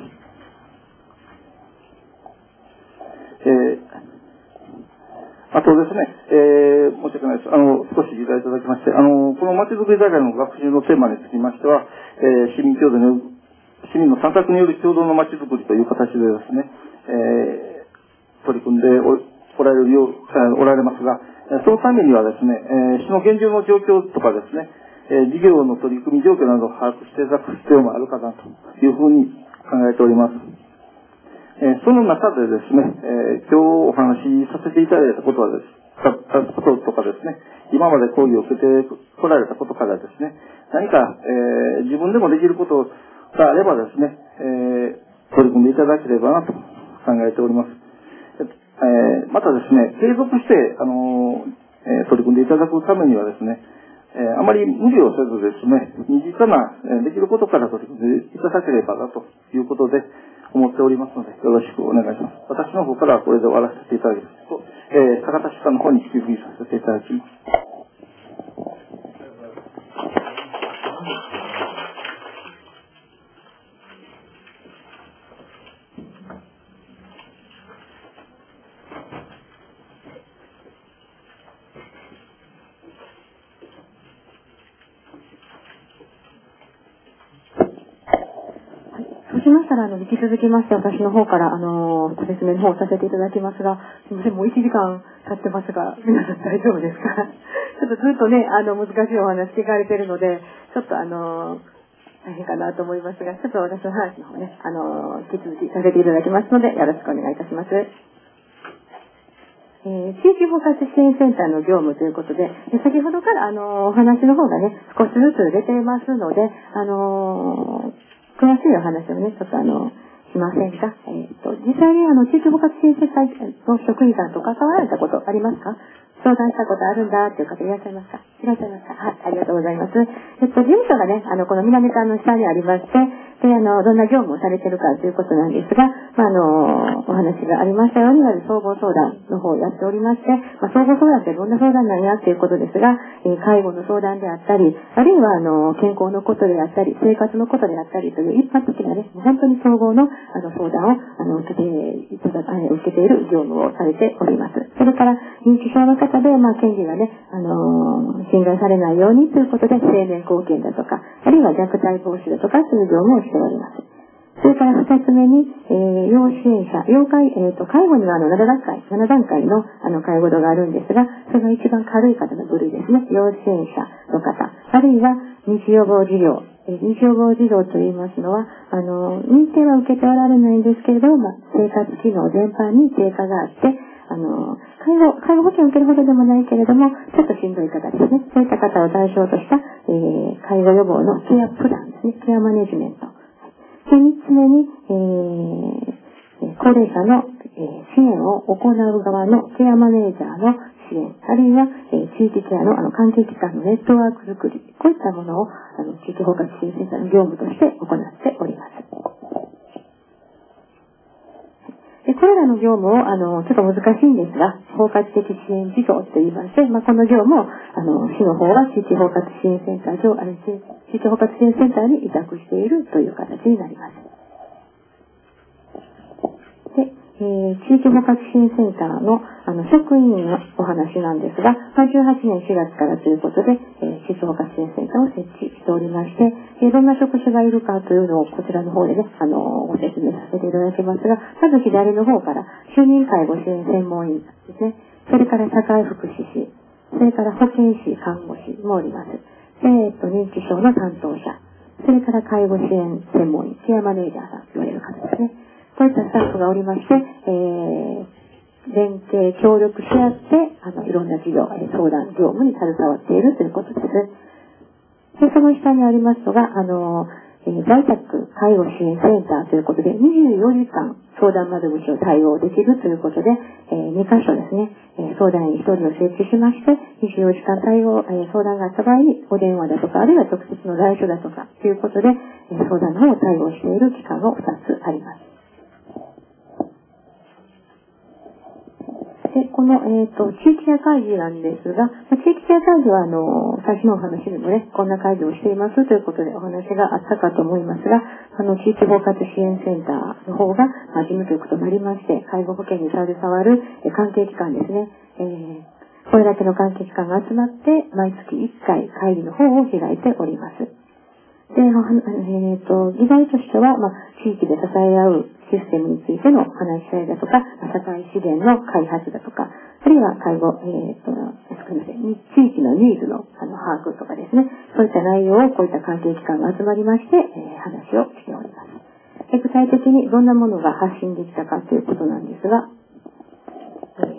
あとですね、申し訳ないです。少し時間いただきまして、このまちづくり大会の学習のテーマにつきましては、市民の参画による共同のまちづくりという形でですね、取り組んでおられますが、そのためにはですね、市の現状の状況とかですね、事業の取り組み状況などを把握していただく必要もあるかなというふうに考えております。その中でですね、今日お話しさせていただいたことはです。 ったこととかですね、今まで講義を受けてこられたことからですね、何か、自分でもできることがあればですね、取り組んでいただければなと考えております。またですね、継続して、取り組んでいただくためにはですね、あまり無理をせずですね、身近な、できることから取り組んでいただければなということで思っておりますので、よろしくお願いします。私の方からはこれで終わらせていただきますと、坂田主査の方に引き継ぎさせていただきます。 そうしましたら、引き続きまして、私の方から、ご説明の方をさせていただきますが、すみません、もう1時間経ってますが、皆さん大丈夫ですか？ちょっとずっとね、難しいお話聞かれているので、ちょっと大変かなと思いますが、ちょっと私の話の方ね、引き続きさせていただきますので、よろしくお願いいたします。地域包括支援センターの業務ということで、先ほどからお話の方がね、少しずつ出ていますので、詳しいお話をね、ちょっとしませんか。実際に地域包括支援センターの職員さんと関わられたことありますか？相談したことあるんだっていう方いらっしゃいますか？いらっしゃいますか？はい、ありがとうございます。事務所がね、この南館の下にありまして、で、どんな業務をされているかということなんですが、お話がありましたように、総合相談の方をやっておりまして、総合相談ってどんな相談なんやっていうことですが、介護の相談であったり、あるいは健康のことであったり、生活のことであったりという一般的なね、本当に総合の相談を受けている業務をされております。それから認知症の方で、権利がね、侵害されないようにということで、生命貢献だとか、あるいは虐待防止だとか、そういう業務をしております。それから二つ目に、要支援者、介護には7段階の介護度があるんですが、その一番軽い方の部類ですね。要支援者の方、あるいは認知予防事業。認知予防事業といいますのは、認定は受けておられないんですけれども、生活機能全般に低下があって、介護保険を受けるほどでもないけれども、ちょっとしんどい方ですね。そういった方を対象とした、介護予防のケアプランですね。ケアマネジメント。で、3つ目に、高齢者の、支援を行う側のケアマネージャーの支援、あるいは、地域ケアの関係機関のネットワーク作り、こういったものを地域包括支援センターの業務として行っております。これらの業務を、ちょっと難しいんですが、包括的支援事業と言いまして、この業務を、市の方は地域包括支援センター地域包括支援センターに委託しているという形になります。で、地域包括支援センターの、職員のお話なんですが、18年4月からということで、地域包括支援センターを設置しておりまして、どんな職種がいるかというのをこちらの方でね、ご説明させていただきますが、まず左の方から、就任介護支援専門員ですね。それから社会福祉士、それから保健師、看護師もおります。で、認知症の担当者、それから介護支援専門員、ケアマネージャーさんと言われる方ですね。こういったスタッフがおりまして、連携、協力し合って、いろんな事業、相談、業務に携わっているということです。で、その下にありますのが、在宅介護支援センターということで、24時間相談窓口を対応できるということで、2カ所ですね、相談員1人を設置しまして、24時間対応、相談があった場合に、お電話だとか、あるいは直接の来所だとか、ということで、相談の方を対応している機関が2つあります。で、この、地域ケア会議なんですが、地域ケア会議は、最初のお話でもね、こんな会議をしていますということでお話があったかと思いますが、地域包括支援センターの方が、事務局となりまして、介護保険に携わる関係機関ですね。これだけの関係機関が集まって、毎月1回会議の方を開いております。で、議題としては、地域で支え合うシステムについての話し合いだとか、社会資源の開発だとか、あるいは介護、地域のニーズの把握とかですね、そういった内容をこういった関係機関が集まりまして、話をしております。具体的にどんなものが発信できたかということなんですが、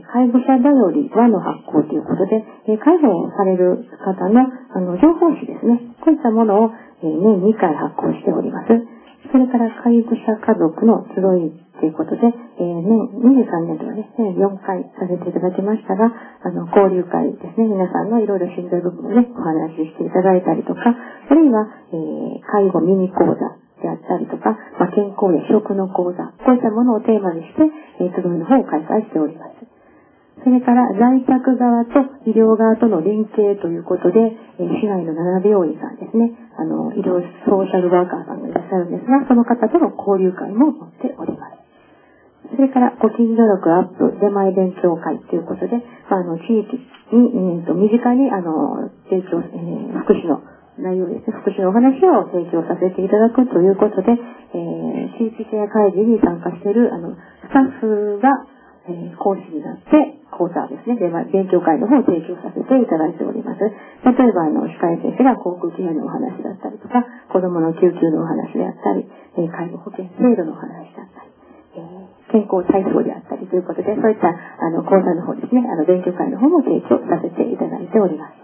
介護者だより和の発行ということで、介護をされる方の、情報誌ですね。こういったものを、年2回発行しております。それから介護者家族の集いということで、年23年度はね、4回させていただきましたが、交流会ですね、皆さんのいろいろしんどい部分をね、お話ししていただいたりとか、あるいは、介護ミニ講座であったりとか、健康や食の講座、こういったものをテーマにして、集いの方を開催しております。それから在宅側と医療側との連携ということで、市内の7病院さんですね、医療ソーシャルワーカーさんがいらっしゃるんですが、その方との交流会も持っております。それからご近所力アップ出前勉強会ということで、地域に、身近に提供、福祉の内容ですね、福祉のお話を提供させていただくということで、地域ケア会議に参加しているスタッフが講師になって講座ですね、勉強会の方を提供させていただいております。例えば歯科医先生が航空機のお話だったりとか、子どもの救急のお話であったり、介護保険制度のお話だったり、健康体操であったりということで、そういった講座の方ですね、勉強会の方も提供させていただいております。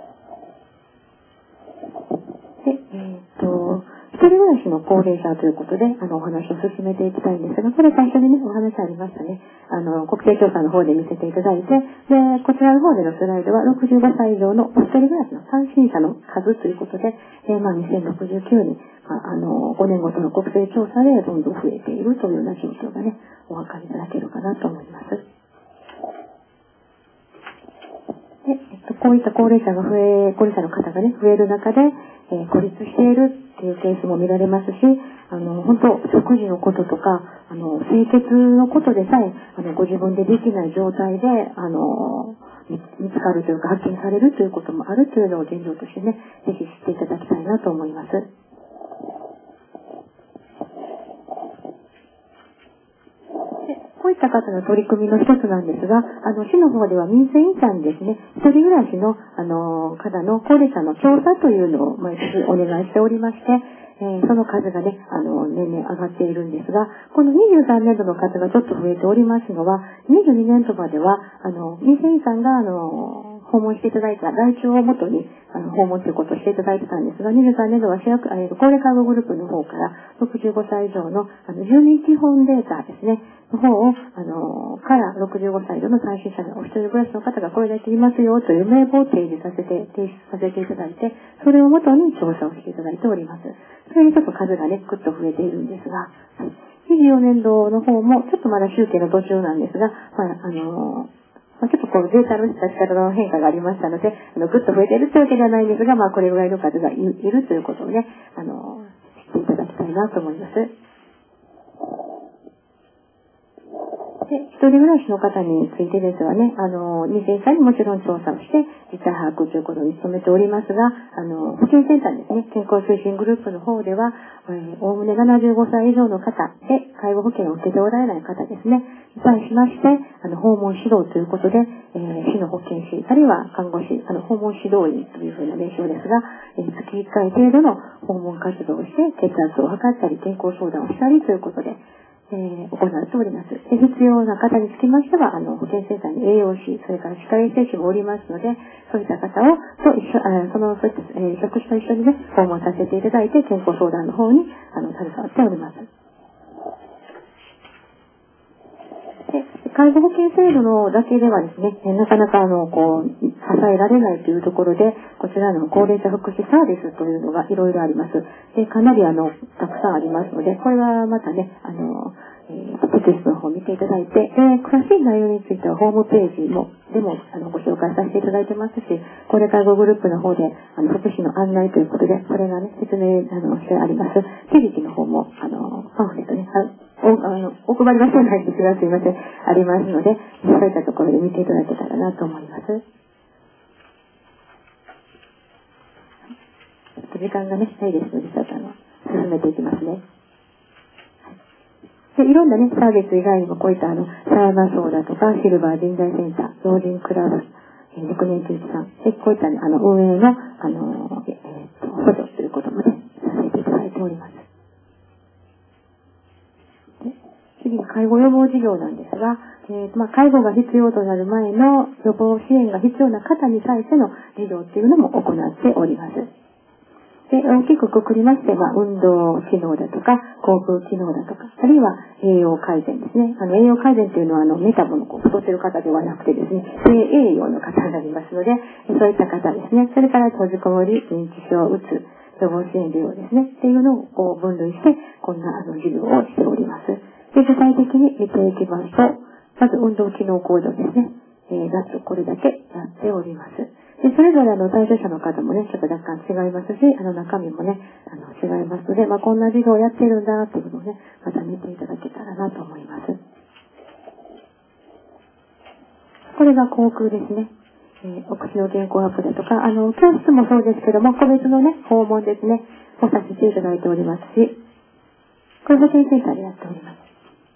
で、一人暮らしの高齢者ということで、お話を進めていきたいんですが、これ最初にね、お話ありましたね。国勢調査の方で見せていただいて、で、こちらの方でのスライドは65歳以上のお一人暮らしの単身者の数ということで、2069人、5年ごとの国勢調査でどんどん増えているというような状況がね、お分かりいただけるかなと思います。で、こういった高齢者の方がね、増える中で、孤立しているっていうケースも見られますし、本当、食事のこととか、清潔のことでさえ、ご自分でできない状態で、見つかるというか、発見されるということもあるというのを現状としてね、ぜひ知っていただきたいなと思います。こういった方の取り組みの一つなんですが、市の方では民生委員会にですね、一人暮らしの、方の高齢者の調査というのを毎月お願いしておりまして、その数がね、年々上がっているんですが、この23年度の数がちょっと増えておりますのは、22年度までは、民生委員さんが、訪問していただいた来庁をもとに訪問ということをしていただいてたんですが、23年度は高齢介護グループの方から65歳以上の住民基本データですね、の方をから65歳以上の単身者がお一人暮らしの方がこれだけいますよという名簿を提出させていただいて、それをもとに調査をしていただいております。それにちょっと数がね、ぐっと増えているんですが、24年度の方もちょっとまだ集計の途中なんですが、ちょっとこうデータの出し方の変化がありましたので、ぐっと増えているというわけではないんですが、これぐらいの数がいるということをね、知っていただきたいなと思います。で、一人暮らしの方についてですがね、民生委員会にもちろん調査をして、実態把握ということに努めておりますが、保健センターですね、健康推進グループの方では、おおむね75歳以上の方で、介護保険を受けておられない方ですね、に対しまして、訪問指導ということで、市の保健師、あるいは看護師、訪問指導員というふうな名称ですが、月1回程度の訪問活動をして、血圧を測ったり、健康相談をしたりということで、行っております。で、必要な方につきましては、保健センターに栄養士、それから歯科衛生士もおりますので、そういった方を、そういった、職種と一緒にね、訪問させていただいて、健康相談の方に、携わっております。で、介護保険制度のだけではですね、なかなか支えられないというところで、こちらの高齢者福祉サービスというのがいろいろあります。で、かなりたくさんありますので、これはまたね、テキストの方を見ていただいて、詳しい内容についてはホームページでもご紹介させていただいてますし、高齢介護グループの方で福祉の案内ということで、これがね、説明してあります。手引きの方も、パンフレットね、お配りはしてないんですが、すいません、ありますので、そういったところで見ていただけたらなと思います。時間がね、ないですので、ちょっと進めていきますね。で、いろんなね、サービス以外にもこういったサーマソーだとか、シルバー人材センター、老人クラブ、6年中さん、で、こういったね、運営の、補助ということもね、させていただいております。で、次に介護予防事業なんですが、 介護が必要となる前の予防支援が必要な方に対しての授業っていうのも行っております。で、大きくくくりまして、運動機能だとか、口腔機能だとか、あるいは栄養改善ですね。栄養改善っていうのは、メタボの太ってる方ではなくてですね、低栄養の方になりますので、そういった方ですね。それから閉じこもり、認知症、うつ、予防支援療ですね。っていうのを分類して、こんな授業をしております。で、具体的に見ていきますと、まず運動機能向上ですね。ざっとこれだけやっております。で、それぞれ対象者の方もね、ちょっと若干違いますし、中身もね、違いますので、こんな授業をやってるんだっていうのをね、また見ていただけたらなと思います。これが口腔ですね。お口の健康アップだとか、教室もそうですけども、個別のね、訪問ですね、をさせていただいておりますし、これ保健センターでやっております。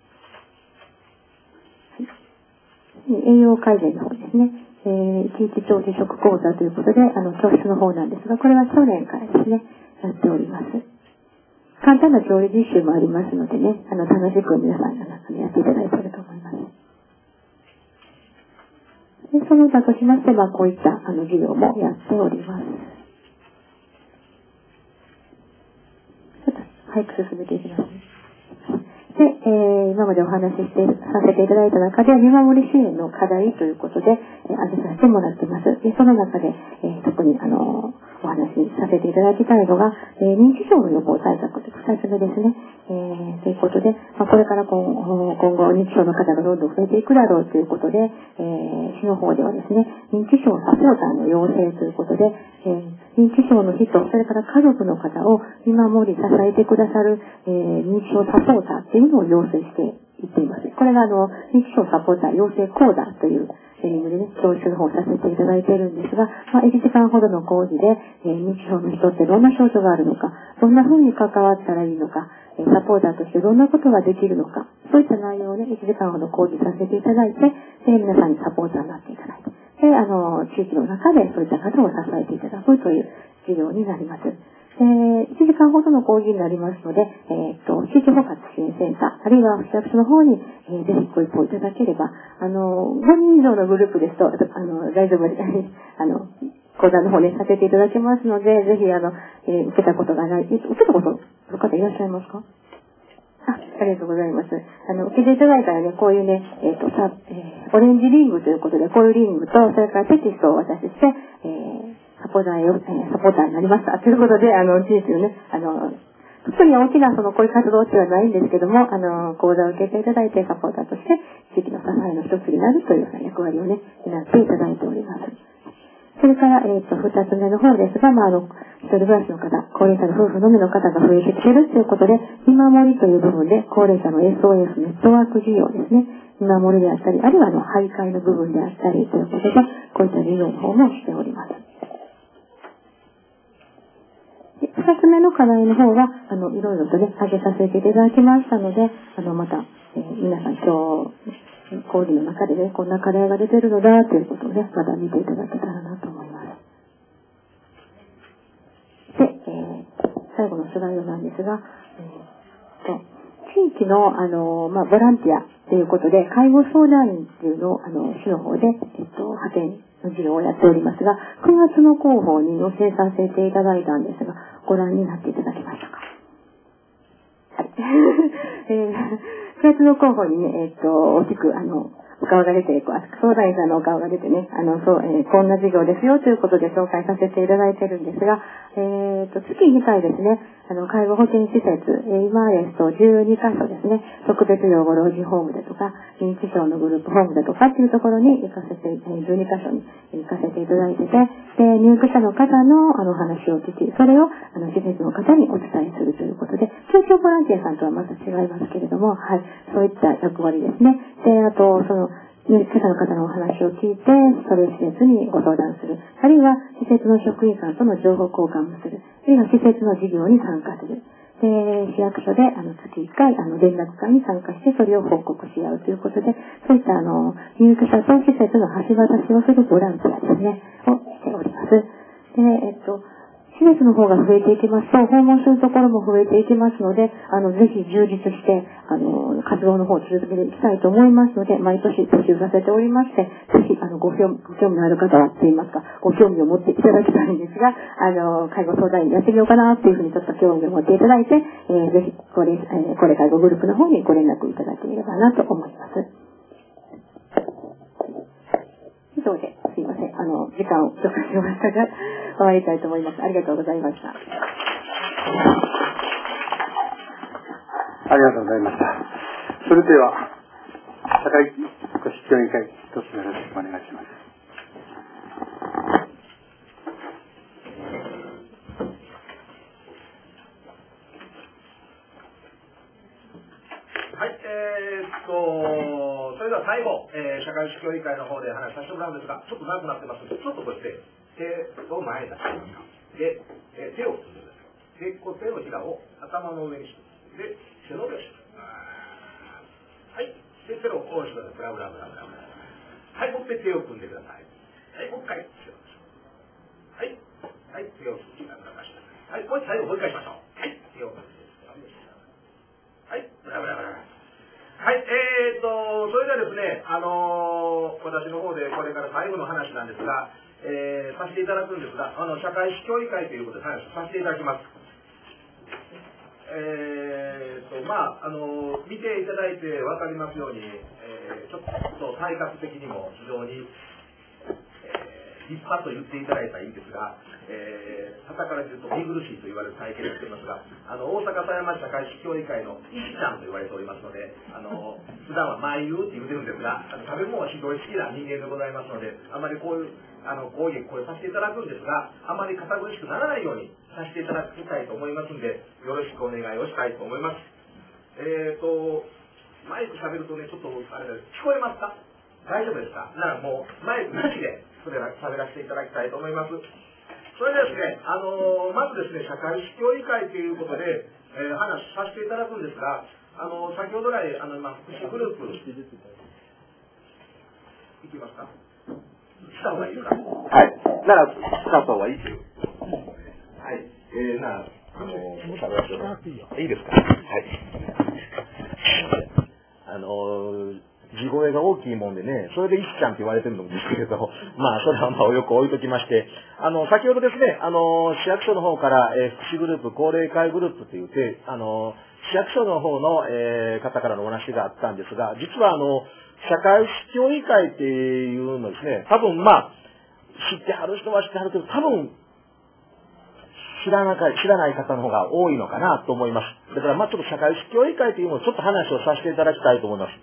栄養改善の方ですね。一日調理食講座ということで、教室の方なんですが、これは去年からですね、やっております。簡単な調理実習もありますのでね、楽しく皆さんがやっていただいていると思います。で、その他としまして、こういった授業もやっております。ちょっと早く進めていきますね。で、今までお話しさせていただいた中で、見守り支援の課題ということで、挙げさせてもらっています。で、その中で、特にお話しさせていただきたいのが、認知症の予防対策という2つ目ですね。ということで、これから今後認知症の方がどんどん増えていくだろうということで、市の方ではですね、認知症サポーターの養成ということで、認知症の人、それから家族の方を見守り支えてくださる、認知症サポーターっていうのを養成していっています。これが認知症サポーター養成講座というセミングでね、教室の方をさせていただいているんですが、1時間ほどの講義で、認知症の人ってどんな症状があるのか、どんな風に関わったらいいのか、サポーターとしてどんなことができるのか、そういった内容をね、1時間ほど講義させていただいて、で、皆さんにサポーターになっていただいて、で、地域の中でそういった方を支えていただくという授業になります。1時間ほどの講義になりますので、地域包括支援センター、あるいは市役所の方に、ぜひご一報いただければ、5人以上のグループですと、大丈夫です。講座の方ね、させていただきますので、ぜひ、受けたことがない、受けたことの方いらっしゃいますか？ありがとうございます。受けていただいたらね、こういうね、オレンジリングということで、こういうリングと、それからテキストをお渡しして、サポーターになりました。ということで、地域のね、特に大きなこういう活動ではないんですけども、講座を受けていただいて、サポーターとして、地域の支えの一つになるというような役割をね、担っていただいております。それから、二つ目の方ですが、一人暮らしの方、高齢者の夫婦のみの方が増えてきているということで、見守りという部分で、高齢者の SOS ネットワーク事業ですね、見守りであったり、あるいは徘徊の部分であったりということで、こういった事業の方もしております。二つ目の課題の方は、いろいろとね、挙げさせていただきましたので、また、皆さん今日、講義の中でね、こんな課題が出てるのだということをね、また見ていただけたらなと思います。で、最後のスライドなんですが、地域の、ボランティアということで、介護相談員っていうのを、市の方で、派遣の事業をやっておりますが、9月の広報に載せさせていただいたんですが、ご覧になっていただけましたか？はい。9月の広報にね、大きく、お顔が出て、相談員さんのお顔が出てね、こんな授業ですよということで紹介させていただいているんですが、月2回ですね、介護保健施設、今ですと12カ所ですね、特別養護老人ホームだとか、認知症のグループホームだとかっていうところに行かせて、12カ所に行かせていただいてて、で、入居者の方のお話を聞き、それを施設の方にお伝えするということで、協調ボランティアさんとはまた違いますけれども、はい、そういった役割ですね。で、あと、入居者の方のお話を聞いて、それを施設にご相談する。あるいは、施設の職員さんとの情報交換もする。あるいは、施設の事業に参加する。で、市役所で、月1回、連絡会に参加して、それを報告し合うということで、そういった、入居者と施設の橋渡しをするボランティアですね、をしております。で、市施設の方が増えていきますと、訪問するところも増えていきますので、ぜひ充実して、活動の方を続けていきたいと思いますので、毎年募集させておりまして、ぜひ、ご興味のある方はって言いますか、ご興味を持っていただきたいんですが、介護相談員やってみようかなっていうふうにちょっと興味を持っていただいて、ぜひ、これ介護グループの方にご連絡いただければなと思います。以上で、すいません。時間を許可しましたが、終わりたいと思います。ありがとうございました。 ありがとうございました。それでは、社会福祉協議会、一つよろしくお願いします。 はい、それでは最後、社会福祉協議会の方で話させてもらうんですが、ちょっと長くなってますので、ちょっとこうして、手を前に出してみますか。で、手を組んでください。で、こう手のひらを頭の上にして、で、背伸びをしてください。はい。で、手をこうしてください。ブラブラブラブラブラ。はい、もう一回手を組んでください。はい、もう一回手を組んで。はい。はい、手を組んでください。はい、もう一回最後もう一回しましょう。はい、手を組んで。はい、ブラブラブラ。はい、それではですね、私の方でこれから最後の話なんですが、させていただくんですが、社会福祉協議会ということで話をさせていただきます。見ていただいて分かりますように、ちょっと体格的にも非常に、立派と言っていただいたらいいんですが、傍から言うと見苦しいと言われる体型をしていますが、大阪狭山市社会福祉協議会の石ちゃんと言われておりますので、普段は毎夕って言ってるんですが、食べ物は非常に好きな人間でございますので、あまりこういう講義これさせていただくんですが、あまり堅苦しくならないようにさせていただきたいと思いますので、よろしくお願いをしたいと思います。マイク喋るとね、ちょっとあれだ、聞こえますか？大丈夫ですか？ならもうマイクなしでそれは喋らせていただきたいと思います。それでですね、まずですね、社会福祉協議会ということで、話させていただくんですが、先ほど来、今、福祉グループ、いきますか？した方がいいか？はい。なら、した方がいいという。はい。喋らせてもらっていいですか？はい。地声が大きいもんでね、それで石ちゃんって言われてるんですけれど、まあ、それはおよく置いときまして、先ほどですね、市役所の方から、福祉グループ、高齢会グループというて、市役所の方の、方からのお話があったんですが、実は社会福祉協議会っていうのですね、多分知ってはる人は知ってはるけど、多分、知らない方の方が多いのかなと思います。だからちょっと社会福祉協議会というのをちょっと話をさせていただきたいと思います。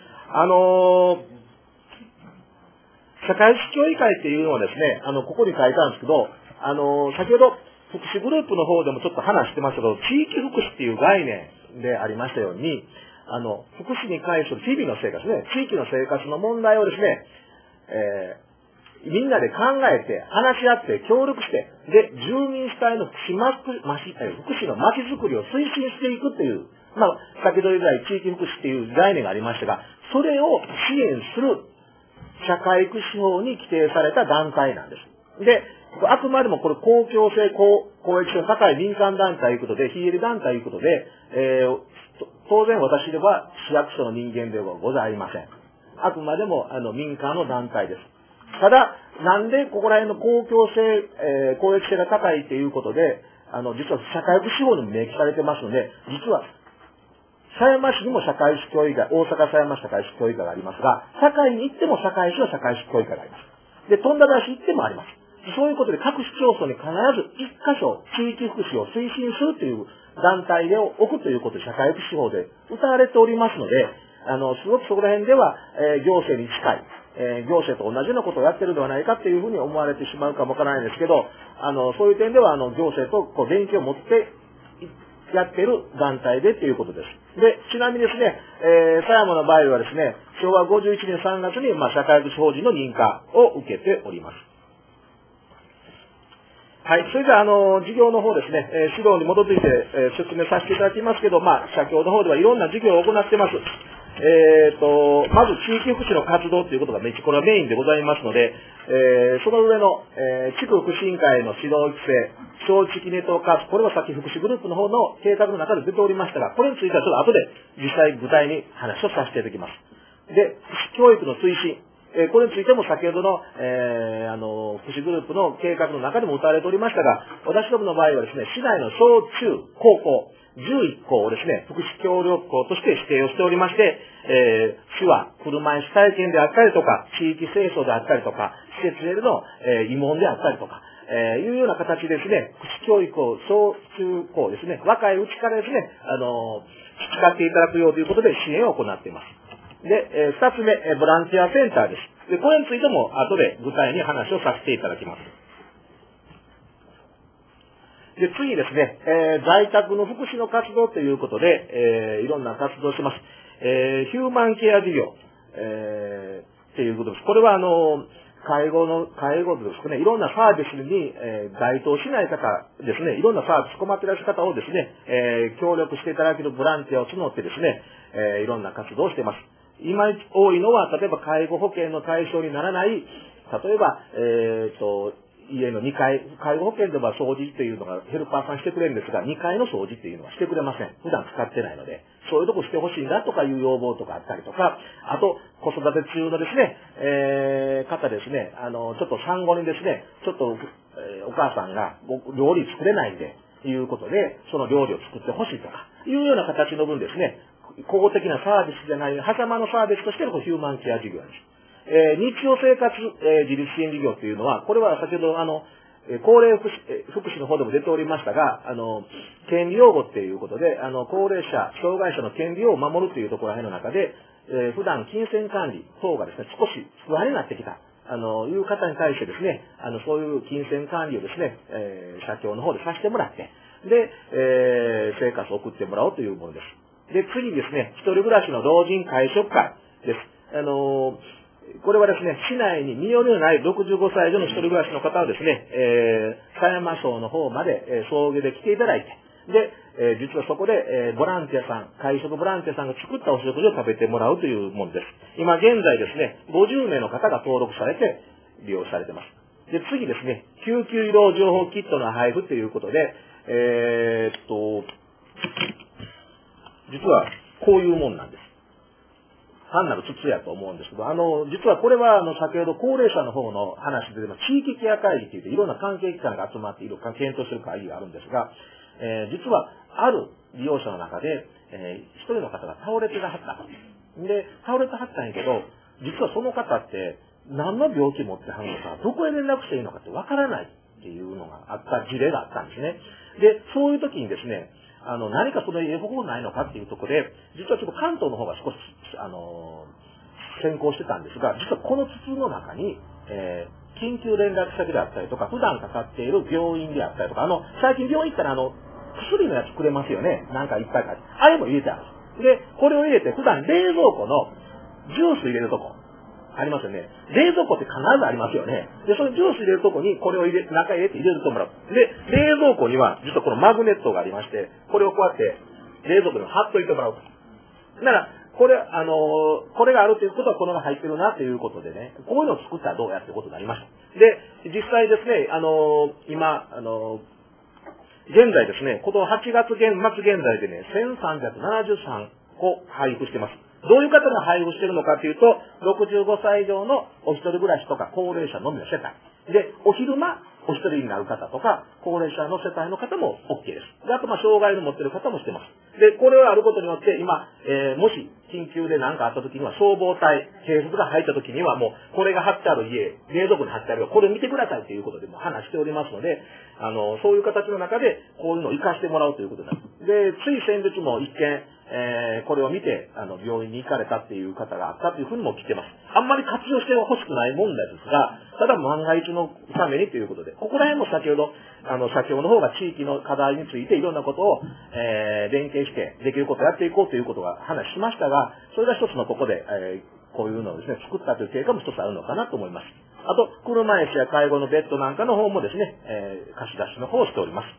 社会福祉協議会っていうのはですね、ここに書いたんですけど、先ほど福祉グループの方でもちょっと話してましたけど、地域福祉っていう概念でありましたように、福祉に関する日々の生活ね、地域の生活の問題をですね、みんなで考えて、話し合って、協力して、で、住民主体の福祉の街づくりを推進していくっていう、先ほど来地域福祉っていう概念がありましたが、それを支援する社会福祉法に規定された団体なんです。で、あくまでもこれ公共性、公益性の高い民間団体ということで、非営利団体ということで、当然私では市役所の人間ではございません。あくまでも民間の団体です。ただ、なんでここら辺の公共性、公益性が高いということで、実は社会福祉法にも明記されてますので、実は、狭山市にも社会福祉協議会、大阪狭山市社会福祉協議会がありますが、堺に行っても堺市の社会福祉協議会があります。で、富田林行ってもあります。そういうことで各市町村に必ず一箇所地域福祉を推進するという団体を置くということで社会福祉法で謳われておりますので、すごくそこら辺では、行政に近い。行政と同じようなことをやってるのではないかというふうに思われてしまうかもわからないんですけど、そういう点では行政と連携を持ってやっている団体でということです。で、ちなみにですね、狭山の場合はですね、昭和51年3月に社会福祉法人の認可を受けております。はい、それでは事業の方ですね、資料に基づいて、説明させていただきますけど、社協の方ではいろんな事業を行っています。 まず地域福祉の活動ということがこれはメインでございますので、その上の、地区福祉委員会の指導育成、小地域ネットワーク、これはさっき福祉グループの方の計画の中で出ておりましたが、これについてはちょっと後で実際具体に話をさせていただきます。で、福祉教育の推進。これについても先ほどの、福祉グループの計画の中でも謳われておりましたが、私どもの場合はですね、市内の小中高校、11校をですね、福祉協力校として指定をしておりまして、市は車椅子体験であったりとか、地域清掃であったりとか、施設への、慰問であったりとか、いうような形でですね、福祉教育を小中高ですね、若いうちからですね、培っていただくようということで支援を行っています。で、二つ目、ボランティアセンターです。で、これについても後で具体に話をさせていただきます。で、次ですね、在宅の福祉の活動ということで、いろんな活動をします。ヒューマンケア事業、っていうことです。これは介護ですね、いろんなサービスに、該当しない方ですね、いろんなサービス困っていらっしゃる方をですね、協力していただけるボランティアを募ってですね、いろんな活動をしています。今多いのは、例えば介護保険の対象にならない、例えば、家の2階、介護保険では掃除というのがヘルパーさんしてくれるんですが、2階の掃除っていうのはしてくれません。普段使ってないので、そういうとこしてほしいなとかいう要望とかあったりとか、あと、子育て中のですね、方ですね、ちょっと産後にですね、ちょっと、お母さんが料理作れないんで、いうことで、その料理を作ってほしいとか、いうような形の分ですね、公的なサービスじゃない、狭間のサービスとしてのヒューマンケア事業です。日常生活、自立支援事業というのは、これは先ほど高齢福祉の方でも出ておりましたが、権利擁護っていうことで、高齢者、障害者の権利を守るというところらへんの中で、普段金銭管理等がですね、少し不安になってきた、いう方に対してですね、そういう金銭管理をですね、社協の方でさせてもらって、で、生活を送ってもらおうというものです。で、次ですね、一人暮らしの老人会食会です。これはですね、市内に身寄りのない65歳以上の一人暮らしの方はですね、狭山荘の方まで、送迎で来ていただいて、で、実はそこで、ボランティアさん、会食ボランティアさんが作ったお食事を食べてもらうというものです。今現在ですね、50名の方が登録されて利用されています。で、次ですね、救急医療情報キットの配布ということで、実はこういうもんなんです。単なる筒やと思うんですけど、実はこれは先ほど高齢者の方の話で、地域ケア会議といっていろんな関係機関が集まっている検討する会議があるんですが、実はある利用者の中で、一人の方が倒れてはった。で、倒れてはったんやけど、実はその方って何の病気持ってはるのか、どこへ連絡していいのかってわからないっていうのがあった事例があったんですね。で、そういう時にですね、何かその方法ないのかっていうところで、実はちょっと関東の方が少し、先行してたんですが、実はこの筒の中に、緊急連絡先であったりとか、普段かかっている病院であったりとか、最近病院行ったら薬のやつくれますよね。なんかいっぱい書いて。あれも入れてあるんです。で、これを入れて、普段冷蔵庫のジュース入れるとこ、ありますよね。冷蔵庫って必ずありますよね。で、そのジュース入れるとこにこれを中入れて入れるともらう。で、冷蔵庫には実はこのマグネットがありまして、これをこうやって冷蔵庫に貼っといてもらうと。だから、これがあるということはこのが入ってるなということでね、こういうのを作ったらどうやってことになりました。で、実際ですね、今、現在ですね、この8月末現在でね、1373個配布してます。どういう方が配布してるのかというと、65歳以上のお一人暮らしとか高齢者のみの世帯。で、お昼間、お一人になる方とか、高齢者の世帯の方も OK です。で、あと、障害の持ってる方もしてます。で、これをあることによって、今、もし、緊急で何かあった時には、消防隊、警察が入った時には、もう、これが貼ってある家、冷蔵庫に貼ってあるこれを見てくださいということでも話しておりますので、そういう形の中で、こういうのを活かしてもらうということになる。で、つい先日も一見、これを見て、病院に行かれたっていう方があったというふうにも聞いてます。あんまり活用してほしくない問題ですが、ただ万が一のためにということで、ここら辺も先ほど、社協の方が地域の課題についていろんなことを、連携してできることをやっていこうということが話しましたが、それが一つのここで、こういうのをですね、作ったという経過も一つあるのかなと思います。あと、車椅子や介護のベッドなんかの方もですね、貸し出しの方をしております。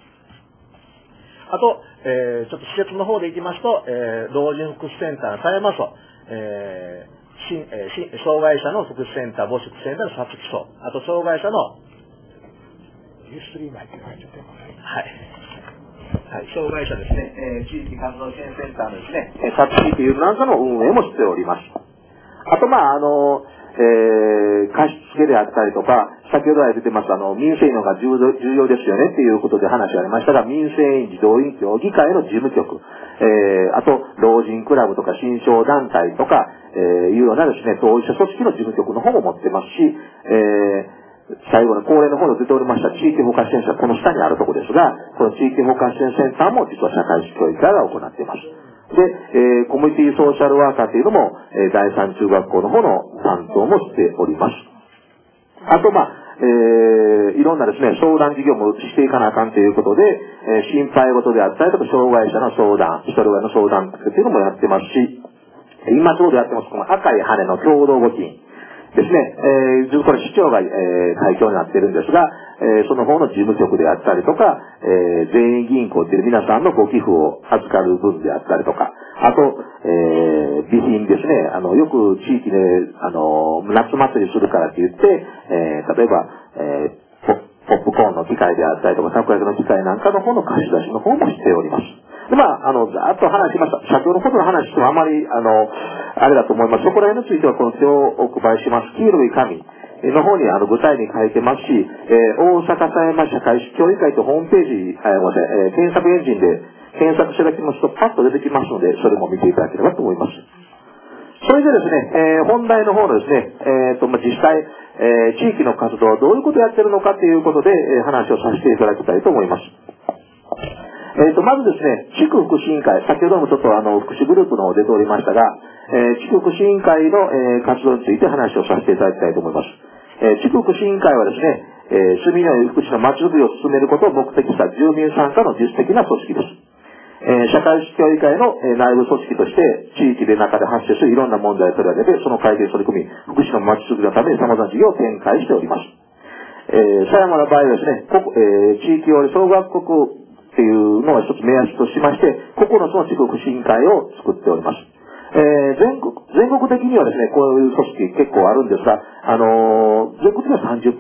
あと、ちょっと施設の方で行きますと、老人福祉センター狭山荘、 障害者の福祉センター、母宿センターの皐月賞、あと障害者の、障害者ですね、地域活動支援センターのですね、皐月というなんかの運営もしております。あと、貸付であったりとか、先ほど来出てます、民生委員のが重要ですよねっていうことで話がありましたが、民生委員児童員協議会の事務局、あと、老人クラブとか、新商団体とか、いうようなですね、当事者組織の事務局の方も持ってますし、最後の恒例の方に出ておりました地域包括支援者、この下にあるところですが、この地域包括支援センターも実は社会福祉協議会が行っています。で、コミュニティソーシャルワーカーというのも、第三中学校の方の担当もしております。あと、いろんなですね、相談事業もしていかなあかんということで、心配事であったりとか、障害者の相談、一人親の相談っていうのもやってますし、今ちょうどやってます、この赤い羽の共同募金ですね、ずっとこれ市長が、会長になってるんですが、その方の事務局であったりとか、全員銀行っていう皆さんのご寄付を預かる分であったりとか、あと、備品ですね、よく地域で、夏祭りするからって言って、例えば、ポップコーンの機械であったりとか、たこ焼きの機械なんかの方の貸し出しの方もしております。で、ざっと話しました。社長のことの話してもあまり、あれだと思います。そこら辺については、この今日お配りします、黄色い紙の方に、具体に書いてますし、大阪狭山社会福祉協議会とホームページ、検索エンジンで検索していただきますと、パッと出てきますので、それも見ていただければと思います。それでですね、本題の方のですね、実際、地域の活動はどういうことをやってるのかということで、話をさせていただきたいと思います。まずですね、地区福祉委員会、先ほどもちょっと福祉グループの方出ておりましたが、地区福祉委員会の、活動について話をさせていただきたいと思います。地区福祉委員会はですね、住みのいい福祉のまちづくりを進めることを目的した住民参加の実質的な組織です。社会福祉協議会の内部組織として、地域で中で発生するいろんな問題を取り上げて、その改善に取り組み、福祉のまちづくりのために様々な事業を展開しております。狭山の場合はですね、地域より総合国っていうのが一つ目安としまして、9つの地区福祉委員会を作っております。全国的にはですね、こういう組織結構あるんですが、全国では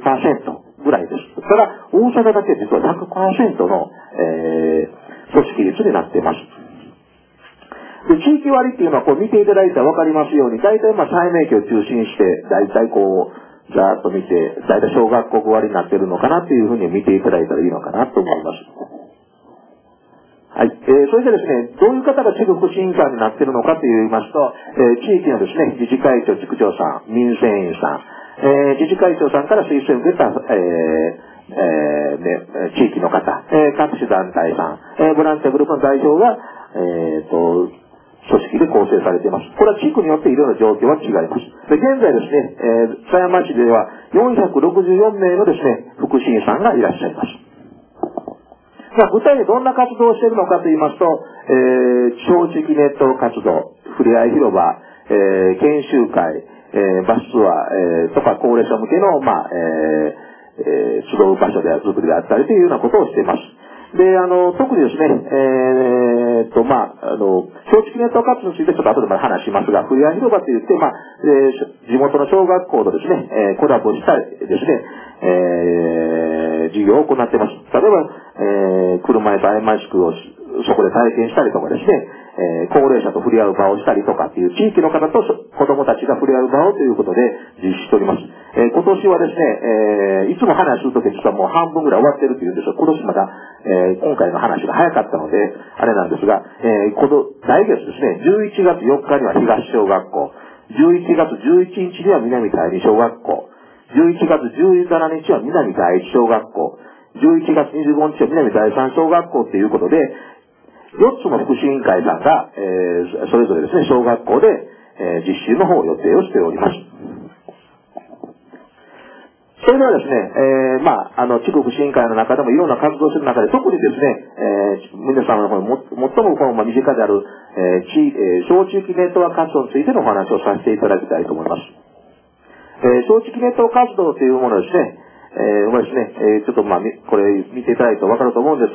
30% ぐらいです。ただ、大阪だけ実は 100% の、組織率になっています。で、地域割っていうのはこう見ていただいたらわかりますように、大体最名期を中心して、大体こう、ざーっと見て、大体小学校割になってるのかなっていうふうに見ていただいたらいいのかなと思います。はい。それでですね、どういう方が地区福祉委員会になっているのかと言いますと、地域のですね、自治会長、地区長さん、民生委員さん、自治会長さんから推薦を受けた、地域の方、各種団体さん、ボランティアグループの代表が、組織で構成されています。これは地区によっていろいろな状況は違います。で、現在ですね、狭山市では464名のですね、福祉員さんがいらっしゃいます。具体にどんな活動をしているのかと言いますと、小地域ネット活動、ふれあい広場、研修会、バスツアー、とか高齢者向けの、集う場所で作りであったりというようなことをしています。で、特にですね、小地域ネット活動についてちょっと後でまで話しますが、ふれあい広場といって、地元の小学校とですね、コラボしたりですね、事業を行っています。例えば、車椅子アイマスクをそこで体験したりとかですね、高齢者と触れ合う場をしたりとかっていう地域の方と子供たちが触れ合う場をということで実施しております。今年はですね、いつも話するとき実はもう半分ぐらい終わってるっていうんですが、今年まだ、今回の話が早かったので、あれなんですが、来月ですね、11月4日には東小学校、11月11日には南第二小学校、11月17日は南第一小学校、11月25日は南第三小学校ということで、4つの福祉委員会さんが、それぞれですね、小学校で、実習の方を予定をしております。それではですね、地区福祉委員会の中でもいろんな活動をする中で、特にですね、皆様の方に最も身近である、小地域ネットワーク活動についてのお話をさせていただきたいと思います。小地域ネット活動というものですね、ちょっとこれ見ていただいて分かると思うんですが、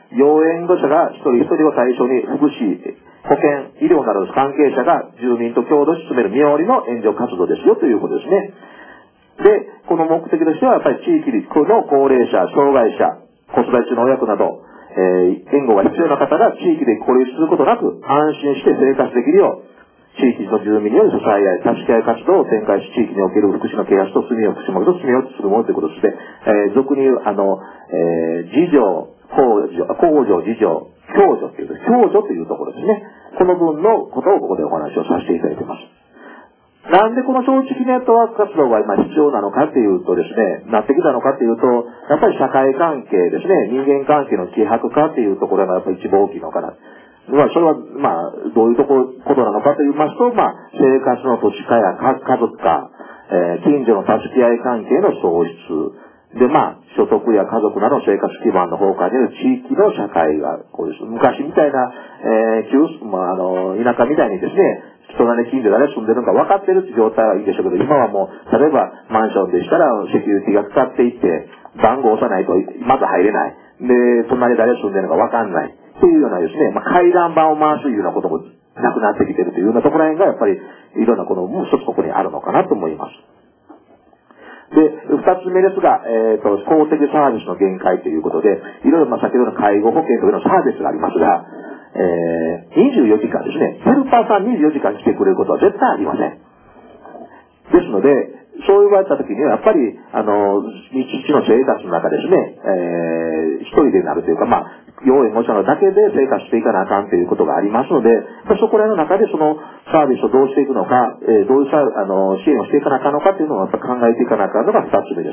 要援護者が一人一人を対象に福祉、保健、医療などの関係者が住民と共同し進める見守りの援助活動ですよということですね。で、この目的としてはやっぱり地域の高齢者、障害者、子育て中の親子など、援護が必要な方が地域で孤立することなく安心して生活できるよう、地域の住民による支え合い、助け合い活動を展開し、地域における福祉の啓発と住みよう、福祉も進めようとするものということでして、俗に言う、自助、公助、自助、共助という、共助というところですね。この分のことをここでお話をさせていただいています。なんでこの正直ネットワーク活動が今必要なのかっていうとですね、なってきたのかっていうと、やっぱり社会関係ですね、人間関係の希薄化っていうところがやっぱり一番大きいのかな。それは、どういうことなのかと言いますと、生活の土地化や家族化、近所の助け合い関係の喪失、で、所得や家族などの生活基盤の崩壊による地域の社会が、こうです。昔みたいな、田舎みたいにですね、隣近所誰住んでるのか分かってるって状態はいいでしょうけど、今はもう、例えばマンションでしたらセキュリティがかかっていって、番号を押さないとまず入れない。で、隣誰住んでるのか分かんない。っていうようなですね、回覧板を回すようなこともなくなってきてるというようなところら辺がやっぱりいろんなことも一つここにあるのかなと思います。で、二つ目ですが、公的サービスの限界ということで、いろいろ先ほどの介護保険というのサービスがありますが、24時間ですね、ヘルパーさん24時間来てくれることは絶対ありません。ですので、そう言われたときには、やっぱり、日々の生活の中ですね、一人でなるというか、要援護者のだけで生活していかなあかんということがありますので、そこらの中でそのサービスをどうしていくのか、どういう支援をしていかなあかんのかというのをやっぱ考えていかなあかんのが二つ目です。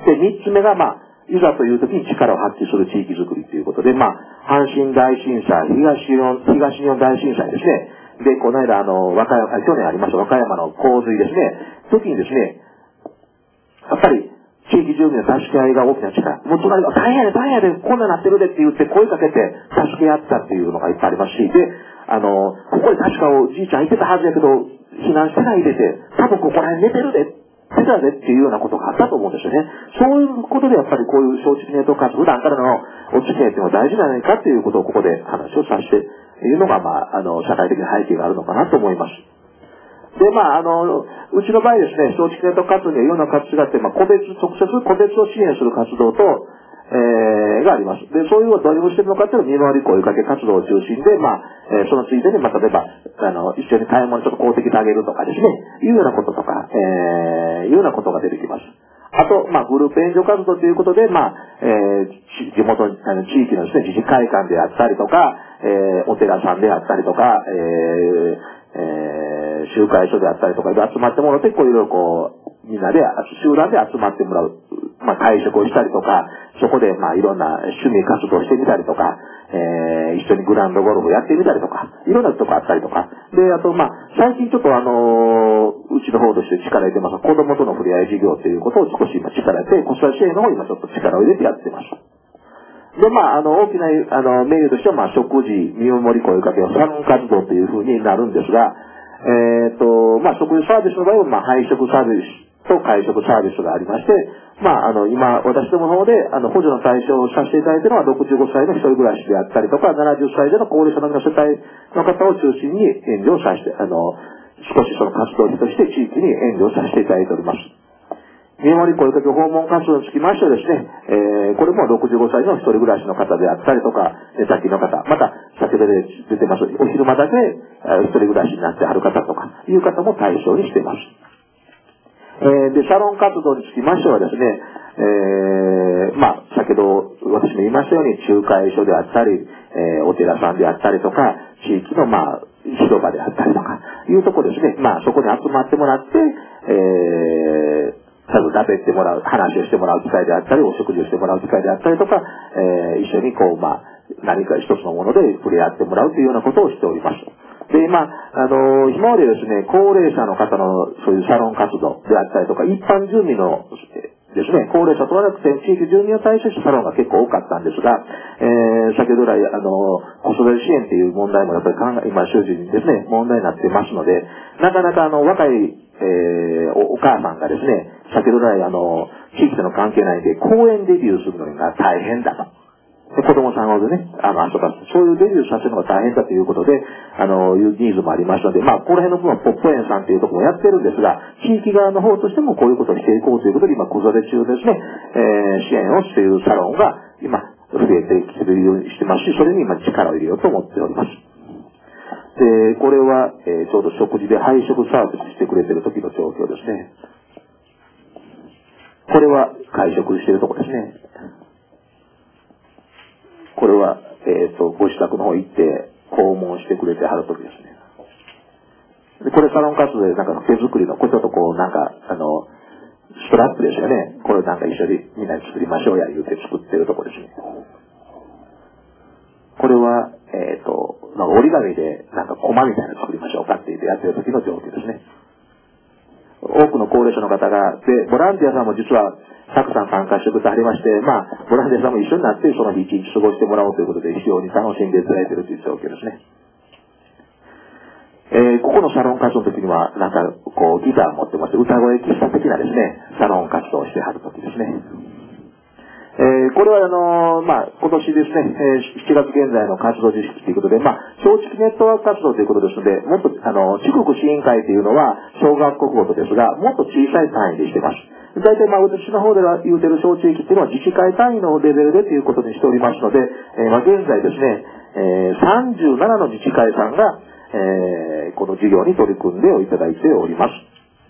で、三つ目が、いざという時に力を発揮する地域づくりということで、阪神大震災、東日本大震災ですね。で、この間、去年ありました和歌山の洪水ですね。時にですね、やっぱり、地域住民の助け合いが大きな力。もう隣が、大変やで、こんななってるでって言って声かけて助け合ったっていうのがいっぱいありますし、で、ここに確かおじいちゃんいてたはずやけど、避難してないでて、多分ここら辺寝てるで、出たでっていうようなことがあったと思うんですよね。そういうことでやっぱりこういう正直ネット活動、普段からのお付き合いっていうのが大事じゃないかっていうことをここで話をさせているのが、社会的な背景があるのかなと思います。で、うちの場合ですね、正直ネット活動にはいろんな活動があって、直接個別を支援する活動と、があります。で、そういうのをどういうしてるのかっていうのを見回り声かけ活動を中心で、そのついでに、例えば、一緒に買い物ちょっと買うてきてあげるとかですね、いうようなこととか、いうようなことが出てきます。あと、グループ援助活動ということで、地元、地域のですね、自治会館であったりとか、お寺さんであったりとか、集会所であったりとかで集まってもらって、いろいろみんなで、集団で集まってもらう。会食をしたりとか、そこでいろんな趣味活動をしてみたりとか、一緒にグラウンドゴルフをやってみたりとか、いろんなとこあったりとか。で、あと最近ちょっとうちの方として力入れてます。子供との触れ合い事業ということを少し今力入れて、子育て支援の方に今ちょっと力を入れてやってます。で、大きな、メニューとしては、食事、見守り声かけをサロン活動というふうになるんですが、食事サービスの場合は、配食サービスと会食サービスがありまして、今、私どもの方で、補助の対象をさせていただいているのは、65歳の一人暮らしであったりとか、70歳での高齢者の世帯の方を中心に援助をさせて、少しその活動費として地域に援助をさせていただいております。見守り声かけ訪問活動につきましてはですね、これも65歳の一人暮らしの方であったりとか、寝たきの方、また、先ほど出てます、お昼間だけ一人暮らしになってはる方とか、いう方も対象にしています。で、サロン活動につきましてはですね、先ほど私も言いましたように、仲介所であったり、お寺さんであったりとか、地域の広場であったりとか、いうところですね、そこに集まってもらって、食べてもらう、話をしてもらう機会であったり、お食事をしてもらう機会であったりとか、一緒に何か一つのもので触れ合ってもらうというようなことをしております。で、今までですね、高齢者の方のそういうサロン活動であったりとか、一般住民のですね、高齢者とはなくて地域住民を対象したサロンが結構多かったんですが、先ほど来、子育て支援という問題もやっぱり今、周知にですね、問題になっていますので、なかなか若い、お母さんがですね、先ほど来、地域との関係内で公園デビューするのが大変だと。 子供さんをね、遊ばす。そういうデビューさせるのが大変だということで、いうニーズもありましたので、この辺の部分はポップ園さんというところもやってるんですが、地域側の方としてもこういうことをしていこうということで、今、子育て中ですね、支援をしているサロンが、今、増えてきてるようにしてますし、それに今力を入れようと思っております。で、これは、ちょうど食事で配食サービスしてくれてる時の状況ですね。これは会食してるところですね。これは、ご自宅の方行って訪問してくれてはる時ですね。で、これサロン活動でなんか手作りの、これちょっとこうなんか、ストラップですよね。これなんか一緒にみんなで作りましょうや言うて作ってるところですね。これは、なんか折り紙でなんかコマみたいなの作りましょうかって言ってやってる時の状況ですね。多くの高齢者の方が、で、ボランティアさんも実はたくさん参加してくれてはりまして、ボランティアさんも一緒になってその日一日過ごしてもらおうということで非常に楽しんでいただいているという状況ですね。ここのサロン活動の時には、なんか、こう、ギター持ってまして、歌声喫茶的なですね、サロン活動をしてはる時ですね。これは今年ですね、7月現在の活動実施ということで、小地区ネットワーク活動ということですので、もっと、地区支援会というのは、小学校ごとですが、もっと小さい単位でしてます。大体私の方では言うてる小地域っていうのは自治会単位のレベルでということにしておりますので、現在ですね、37の自治会さんが、この事業に取り組んでいただいております。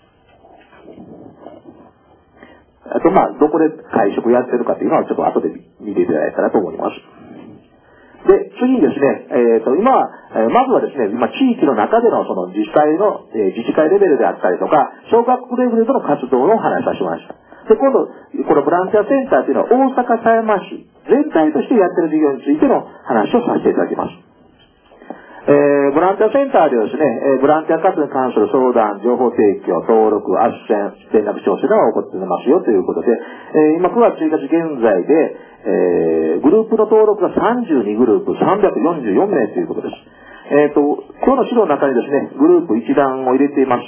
あと、どこで会食やってるかというのはちょっと後で見ていただいたらと思います。で、次にですね、今は、まずはですね、今地域の中でのその自治会の、自治会レベルであったりとか、小学校レベルでの活動の話をしました。で、今度、このボランティアセンターというのは大阪狭山市全体としてやってる事業についての話をさせていただきます。ボランティアセンターではですね、ボランティア活動に関する相談、情報提供、登録、斡旋、連絡調整が起こっていますよということで、今9月1日現在で、グループの登録が32グループ、344名ということです。今日の資料の中にですね、グループ一覧を入れています。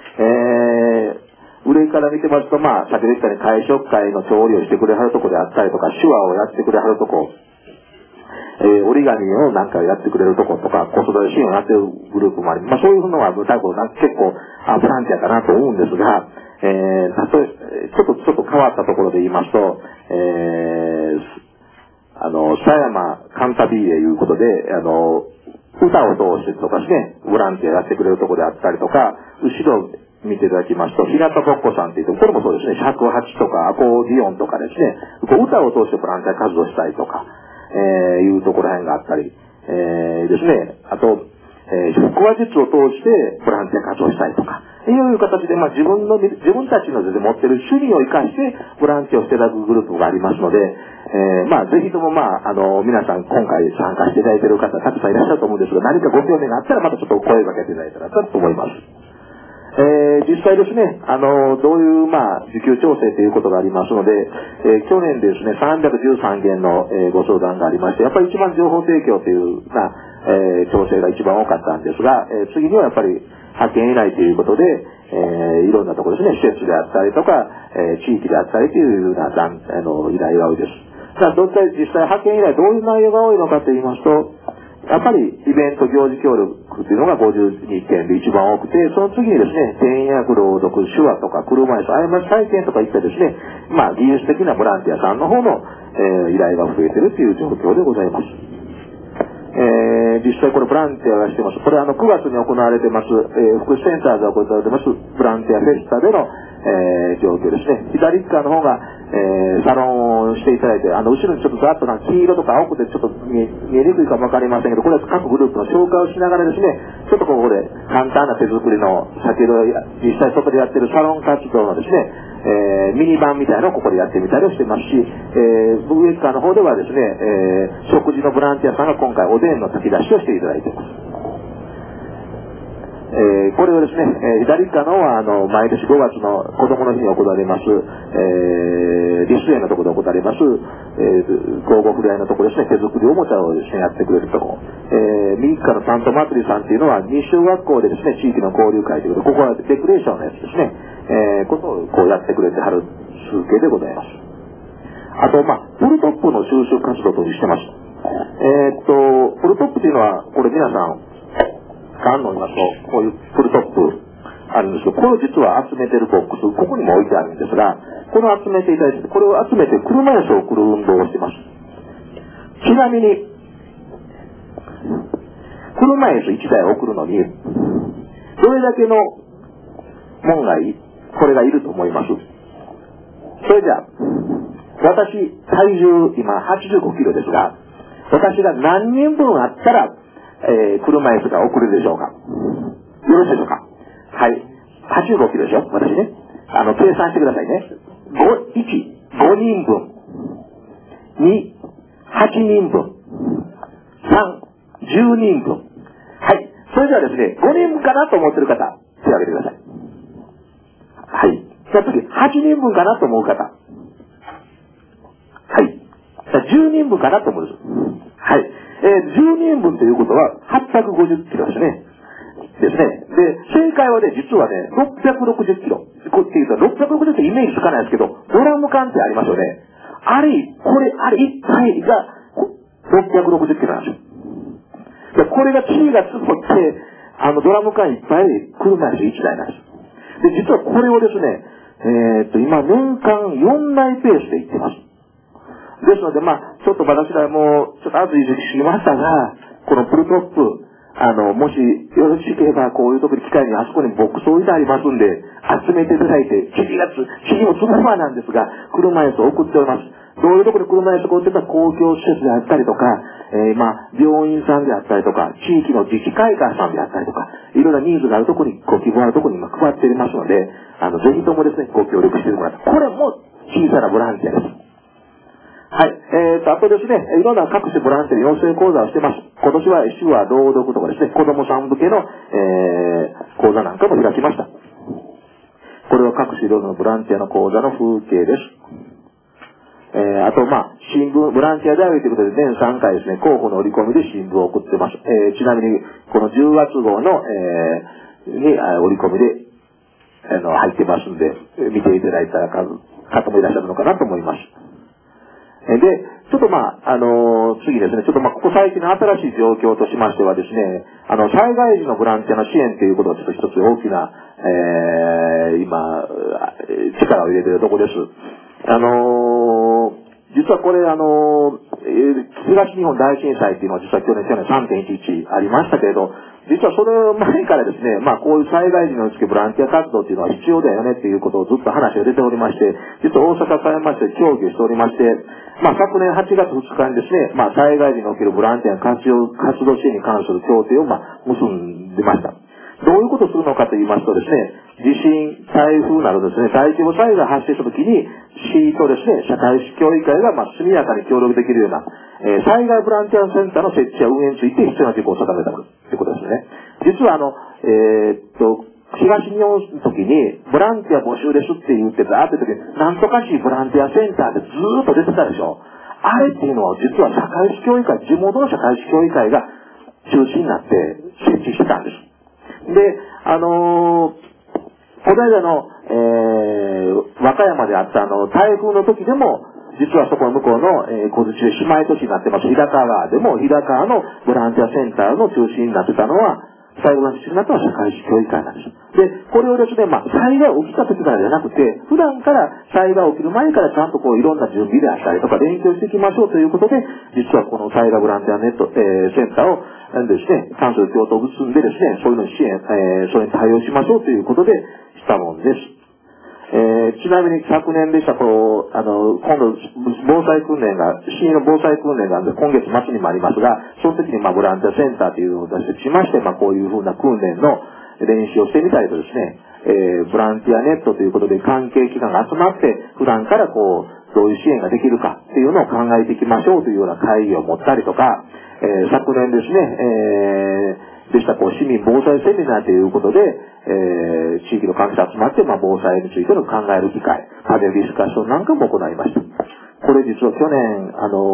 上から見てますと、先ほど言ったように会食会の調理をしてくれはるとこであったりとか、手話をやってくれはるとこ、折り紙をなんかやってくれるとことか、子育て支援をやってるグループもあります。そういうのは多分結構、ボランティアかなと思うんですが、ちょっと変わったところで言いますと、狭山カンタビーレいうことで、歌を通してとかですね、ボランティアやってくれるところであったりとか、後ろ見ていただきますと、日向ぼっこさんって言って、これもそうですね、尺八とかアコーディオンとかですね、歌を通してボランティア活動したりとか、いうところら辺があったり、ですね、あと、腹話術を通してボランティア活動したりとか、いう形で、自分たちの持っている趣味を生かしてボランティアをしていただくグループがありますので、ぜひとも皆さん今回参加していただいている方たくさんいらっしゃると思うんですが、何かご興味があったらまたちょっと声をかけていただいたらと思います。実際ですね、どういう、需給調整ということがありますので、去年ですね、313件の、ご相談がありまして、やっぱり一番情報提供という、調整が一番多かったんですが、次にはやっぱり派遣依頼ということで、いろんなところですね、施設であったりとか、地域であったりというような依頼が多いです。実際派遣依頼どういう内容が多いのかと言いますと、やっぱりイベント行事協力というのが52件で一番多くて、その次にですね、転訳朗読、手話とか車椅子、過ち体験とかいったですね、技術的なボランティアさんの方の、依頼が増えているという状況でございます。実際これボランティアがしてます。これ9月に行われてます、福祉センターで行われてますボランティアフェスタでの、状況ですね。左側の方が、サロンをしていただいて、後ろにちょっとざっと黄色とか青くてちょっと見えにくいかもわかりませんけど、これは各グループの紹介をしながらですね、ちょっとここで簡単な手作りの、先ほど実際外でやってるサロン活動のですね、ミニ版みたいなのをここでやってみたりをしてますし、上側の方ではですね、食事のボランティアさんが今回おでんの炊き出しをしていただいています。これをですね、左側のは毎年5月の子供の日に行われます、リス園のところで行われます、交互ふれあいのところですね、手作りおもちゃをですね、やってくれるところ。右側のサント祭りさんっていうのは、日小学校でですね、地域の交流会ということで、ここはレクレーションのやつですね、ことをこうやってくれてはる数形でございます。 あと、プルトップの収集活動としてます。プルトップというのは、これ皆さん、缶飲みますと、こういうプルトップあるんですけど、これを実は集めてるボックス、ここにも置いてあるんですが、これを集めていただいて、これを集めて車椅子を送る運動をしています。ちなみに、車椅子1台を送るのに、どれだけの門がこれがいると思います？それじゃあ、私、体重今85キロですが、私が何人分あったら、車椅子が送れるでしょうか？よろしいでしょうか？はい。85キロでしょ？私ね。計算してくださいね。1、5人分。2、8人分。3、10人分。はい。それではですね、5人分かなと思ってる方、手を挙げてください。はい。じゃあ次、8人分かなと思う方。はい。じゃあ10人分かなと思うんです。はい。10人分ということは、850キロですね。ですね。で、正解はね、実はね、660キロ。こうっていうと、660ってイメージつかないですけど、ドラム缶ってありますよね。あれ一体が660キロなんですよ。でこれが地位が積もって、ドラム缶いっぱいで車椅子1台なんです。で、実はこれをですね、今年間4台ペースで行ってます。ですので、ちょっと私らも、ちょっと暑い時期しましたが、このプルトップ、もしよろしければ、こういう時に機会にあそこにボックス置いてありますんで、集めていただいて、地位もつむまなんですが、車椅子を送っております。どういうところで車椅子を送ってたら公共施設であったりとか、病院さんであったりとか、地域の自治会館さんであったりとか、いろいろなニーズがあるところに、ご希望あるところに今配っておりますので、ぜひともですね、ご協力してもらって、これも小さなボランティアです。はい。あとですね、いろんな各種ボランティア養成講座をしてます。今年は手話朗読とかですね、子供さん向けの、講座なんかも開きました。これは各種いろんなボランティアの講座の風景です。あと、新聞、ボランティアであるということで、年3回ですね、候補の折り込みで新聞を送ってます。ちなみに、この10月号の、に折り込みで、入ってますんで、見ていただいた方もいらっしゃるのかなと思います。で、ちょっと次ですね、ちょっとここ最近の新しい状況としましてはですね、災害時のボランティアの支援ということがちょっと一つ大きな、今、力を入れているところです。実はこれ東日本大震災っていうのは実は去年 3.11 ありましたけれど、実はそれ前からですね、こういう災害時のボランティア活動っていうのは必要だよねっていうことをずっと話が出ておりまして、実は大阪狭山市で協議をしておりまして、昨年8月2日にですね、災害時におけるボランティア活動支援に関する協定を結んでました。どういうことをするのかと言いますとですね、地震、台風などですね、大規模災害が発生したときに、市とですね、社会士協議会が速やかに協力できるような、災害ボランティアセンターの設置や運営について必要な事項を定めたということですね。実は東日本の時に、ボランティア募集ですって言ってたって時に、なんとかしボランティアセンターでずーっと出てたでしょ。あれっていうのは実は社会士協議会、地元の社会士協議会が中心になって設置してたんです。で、この間の、和歌山であった台風の時でも、実はそこの向こうの、小槌で姉妹都市になってます、日高川でも、日高川のボランティアセンターの中心になってたのは、最後の中心になったのは社会士協議会なんです。で、これをですね、災害起きた時からじゃなくて、普段から災害起きる前からちゃんといろんな準備であったりとか、勉強していきましょうということで、実はこの災害ボランティアネット、センターをですね、関する共同を結んでですね、そういうのに支援、それに対応しましょうということでしたもんです。ちなみに昨年でした、今度、防災訓練が、市の防災訓練が今月末にもありますが、その時にボランティアセンターというのを出しまして、こういうふうな訓練の練習をしてみたりとですね、ボランティアネットということで関係機関が集まって、普段からどういう支援ができるかっていうのを考えていきましょうというような会議を持ったりとか、昨年ですね、でした市民防災セミナーということで、地域の関係者集まって防災についての考える機会、パネルディスカッションなんかも行いました。これ実は去年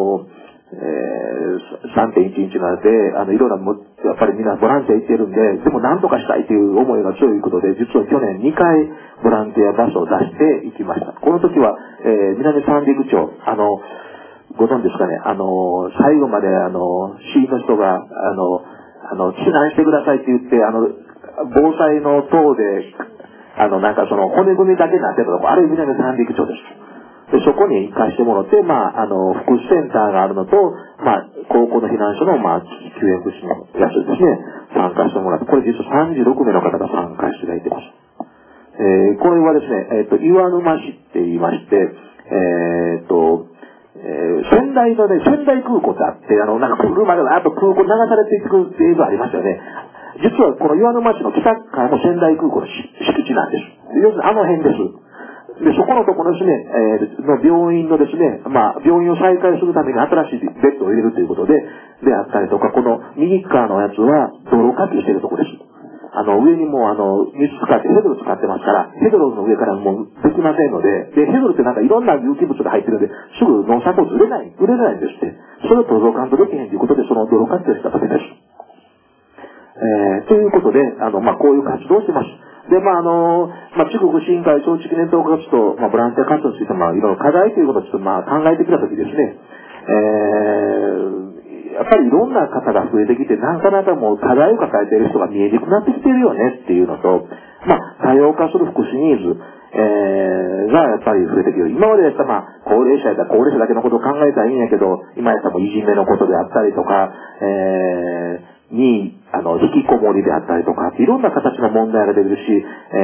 3.11 なので、いろんなやっぱりみんなボランティア行ってるんで、でも何とかしたいという思いが強いことで、実は去年2回ボランティアバスを出していきました。この時は、 南三陸町、ご存知ですかね、最後まで、市の人が、避難してくださいって言って、防災の塔で、なんかその骨組みだけになってたとこ、あれ南三陸町です。で、そこに行かしてもらって、福祉センターがあるのと、高校の避難所の、救援物資のやつですね、参加してもらって、これ実は36名の方が参加していただいています。これはですね、岩沼市って言いまして、仙台のね、仙台空港ってあって、なんか車があと空港流されていくっていうのありましたよね。実はこの岩沼市の北側も仙台空港の敷地なんです。要するに辺です。で、そこのところですね、の病院のですね、病院を再開するために新しいベッドを入れるということであったりとか、この右側のやつは泥かきしているところです。上にも水使ってヘドロ使ってますから、ヘドロの上からもうできませんので、ヘドロってなんかいろんな有機物が入ってるので、すぐ農作物売れないんですって。それを塗装管とできへんということで、その泥かきをしたわけです。ということで、こういう活動をしてます。で、地区福祉委員会、総地区ネットワーク活動、ボランティア活動について、いろいろ課題ということをちょっと考えてきたときですね、やっぱりいろんな方が増えてきて、なかなかもう課題を抱えている人が見えにくくなってきているよねっていうのと、多様化する福祉ニーズ、がやっぱり増えてきている。今までやったら高齢者だけのことを考えたらいいんやけど、今やったらもういじめのことであったりとか、引きこもりであったりとか、いろんな形の問題が出てるし、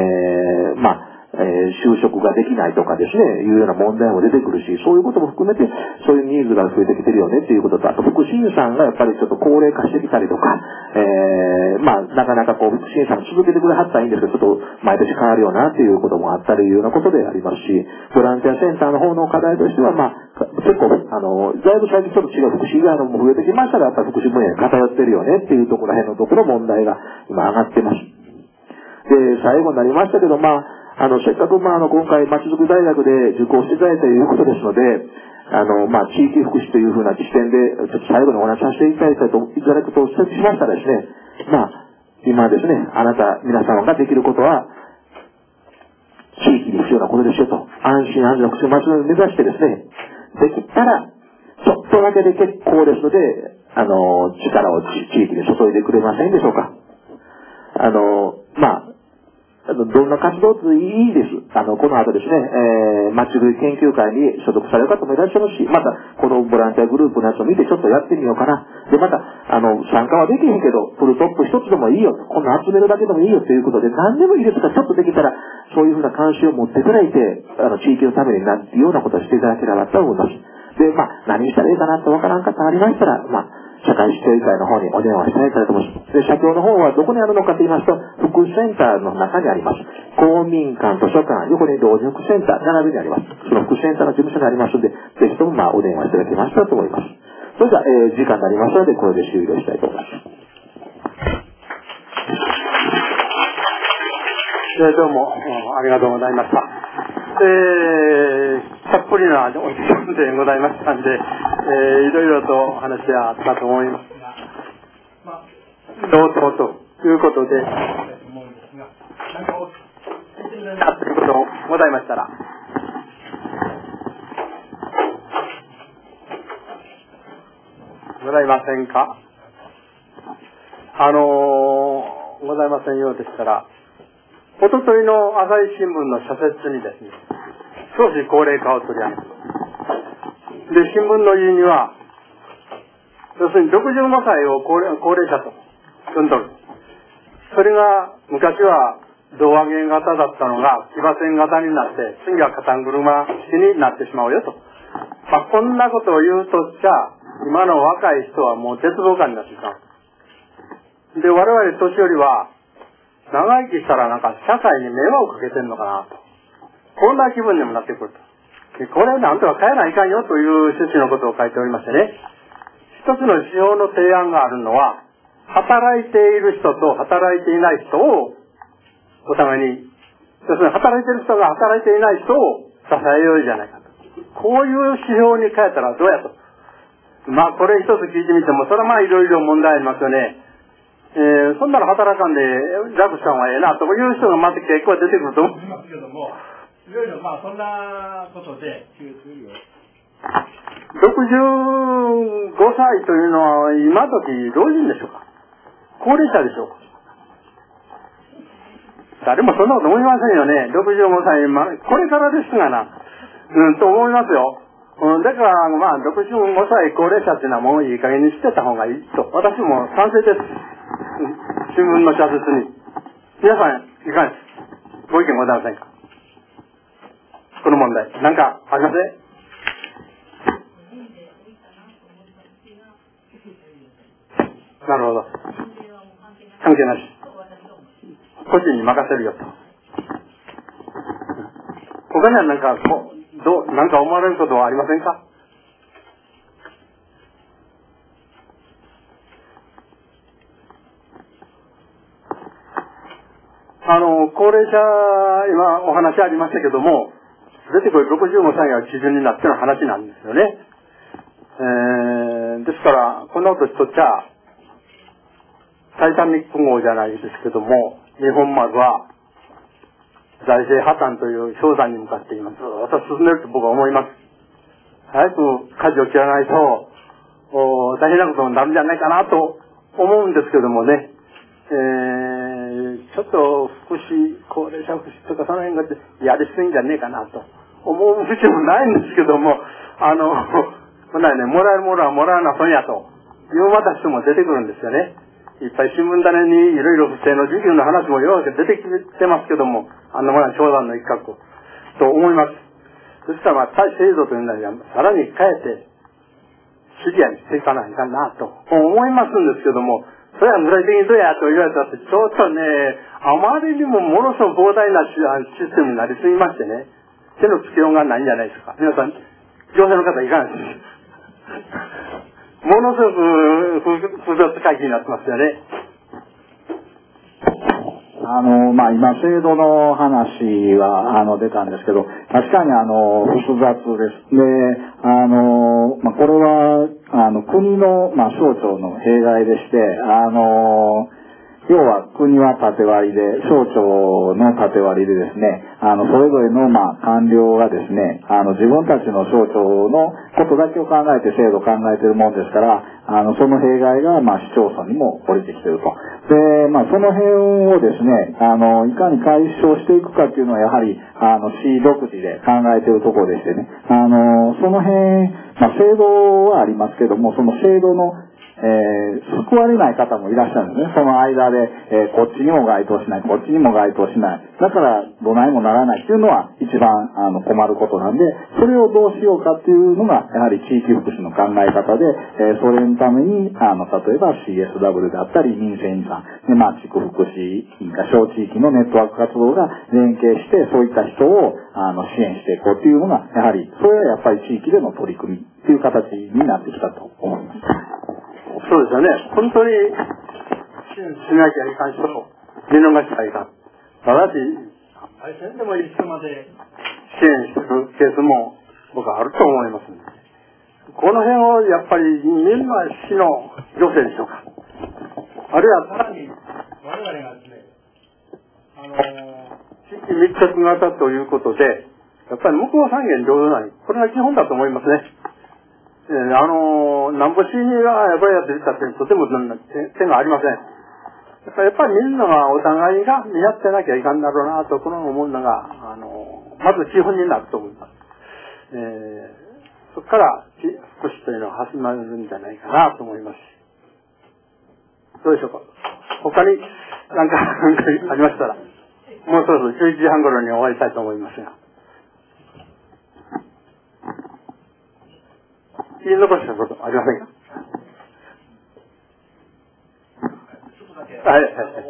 就職ができないとかですね、いうような問題も出てくるし、そういうことも含めて、そういうニーズが増えてきてるよねっていうことと、あと福祉員さんがやっぱりちょっと高齢化してきたりとか、なかなか福祉員さん続けてくれはったらいいんですけど、ちょっと毎年変わるよなっていうこともあったりいうようなことでありますし、ボランティアセンターの方の課題としては、結構、だいぶ最近ちょっと違う福祉以外のも増えてきましたが、やっぱり福祉分野に偏ってるよねっていうところら辺のところ問題が今上がってます。で、最後になりましたけど、せっかく今回、まちづくり大学で受講していただいたということですので、地域福祉というふうな視点で、ちょっと最後にお話しさせていただくとお説明しましたらですね、今ですね、皆様ができることは、地域に必要なことですよと、安心安全の福祉の街を目指してですね、できたら、ちょっとだけで結構ですので、力を地域に注いでくれませんでしょうか。どんな活動っていいです。この後ですね、まちづくり研究会に所属される方もいらっしゃいますし、また、このボランティアグループのやつを見てちょっとやってみようかな。で、また、参加はできへんけど、フルトップ一つでもいいよ。こんな集めるだけでもいいよということで、何でもいいですから、ちょっとできたら、そういうふうな関心を持っていただいて、地域のためになるようなことをしていただければと思います。で、何したらいいかなってわからん方ありましたら、社会福祉協議会の方にお電話していただきたいと思います。で、社協の方はどこにあるのかと言いますと、福祉センターの中にあります。公民館、図書館、横に老人福祉センター、並びにあります。その福祉センターの事務所にありますので、ぜひともお電話していただけましたらと思います。それでは、時間になりましたので、これで終了したいと思います。 どうもありがとうございました。たっぷりなお時間でございましたんで、いろいろとお話があったと思います。ということで、ということございましたら。ございませんか？ございませんようでしたら、おとといの朝日新聞の社説にですね、少し高齢化を取り上げます。で、新聞の言いには、要するに65歳を高齢者と呼んどる。それが昔は胴上げ型だったのが騎馬戦型になって、次は肩車式になってしまうよと。こんなことを言うとっちゃ、今の若い人はもう絶望感になってしまう。で、我々年寄りは、長生きしたらなんか社会に迷惑をかけてんのかなと。こんな気分にもなってくると。で、これをなんとか変えないかんよという趣旨のことを書いておりましてね。一つの指標の提案があるのは、働いている人と働いていない人をお互いに、要するに働いている人が働いていない人を支えようじゃないかと。こういう指標に変えたらどうやと。これ一つ聞いてみても、それはいろいろ問題ありますよね。そんなら働かんで楽した方がええなという人がまた結構出てくると思いますけども、 いろいろまあそんなことで 65歳というのは今時老人でしょうか、高齢者でしょうか。誰もそんなこと思いませんよね。65歳、これからですがな、と思いますよ。だからまあ65歳高齢者っていうのはもういい加減にしてた方がいいと私も賛成です。新聞の社説に皆さんいかがです？ご意見ございませんか？この問題何かありますね？なるほど、関係なし、個人に任せるよと。他には何か何か思われることはありませんか？高齢者、今お話ありましたけども、出てこい65歳が基準になっての話なんですよね。ですからこんなことしとっちゃタイタニック号じゃないですけども、日本丸は財政破綻という氷山に向かって今ずっと進んでいると僕は思います。早く舵を切らないと大変なことになるんじゃないかなと思うんですけどもね、ちょっと福祉、高齢者福祉とかその辺がやりすぎんじゃねえかなと思う節もないんですけども、こんなね、もらえるものはもらうな損やというまた人も出てくるんですよね。いっぱい新聞種にいろいろ不正の授業の話もよく出てきてますけども、あんなものは教団の一角と思います。ですから対制度というのはさらに変えてシビアにしていかないかなと思いますんですけども、それは具体的にどうやと言われたってちょっとね、あまりにもものすごく膨大なシステムになりすぎましてね、手のつけようがないんじゃないですか。皆さん行政の方いかがですか？ものすごく複雑会議になってますよね。 今制度の話は出たんですけど、確かに複雑です。で、これは国の省庁の弊害でして、要は国は縦割りで、省庁の縦割りでですね、それぞれの官僚がですね、自分たちの省庁のことだけを考えて制度を考えているもんですから、その弊害が市町村にも降りてきていると。で、その辺をですね、いかに解消していくかっていうのはやはり市独自で考えているところでしてね、その辺、制度はありますけども、その制度の救われない方もいらっしゃるんですね。その間で、こっちにも該当しない、こっちにも該当しない。だから、どないもならないっていうのは一番困ることなんで、それをどうしようかっていうのが、やはり地域福祉の考え方で、それのために、例えば CSW であったり、民生委員さん、で地区福祉委員会、小地域のネットワーク活動が連携して、そういった人を支援していこうっていうのが、やはり、それはやっぱり地域での取り組みっていう形になってきたと思います。 そうですよね。本当に支援しなきゃいかん人を見逃したらいかん。ただし、大変でもいい人まで支援するケースも僕はあると思いますので、この辺をやっぱり見るのは市の行政でしょうか。あるいはさらに我々がですね、地域密着型ということで、やっぱり向こう三元両隣、これが基本だと思いますね。南部市にはやっぱりやってきたってとても手がありません。やっぱりみんながお互いが見合ってなきゃいかんだろうなとこの思うのがまず基本になると思います。そこから福祉というのは始まるんじゃないかなと思います。どうでしょうか。他に何かありましたら、もうそろそろ11時半頃に終わりたいと思いますが。言い残したことありませんか？ ちょっとだけ、 はい。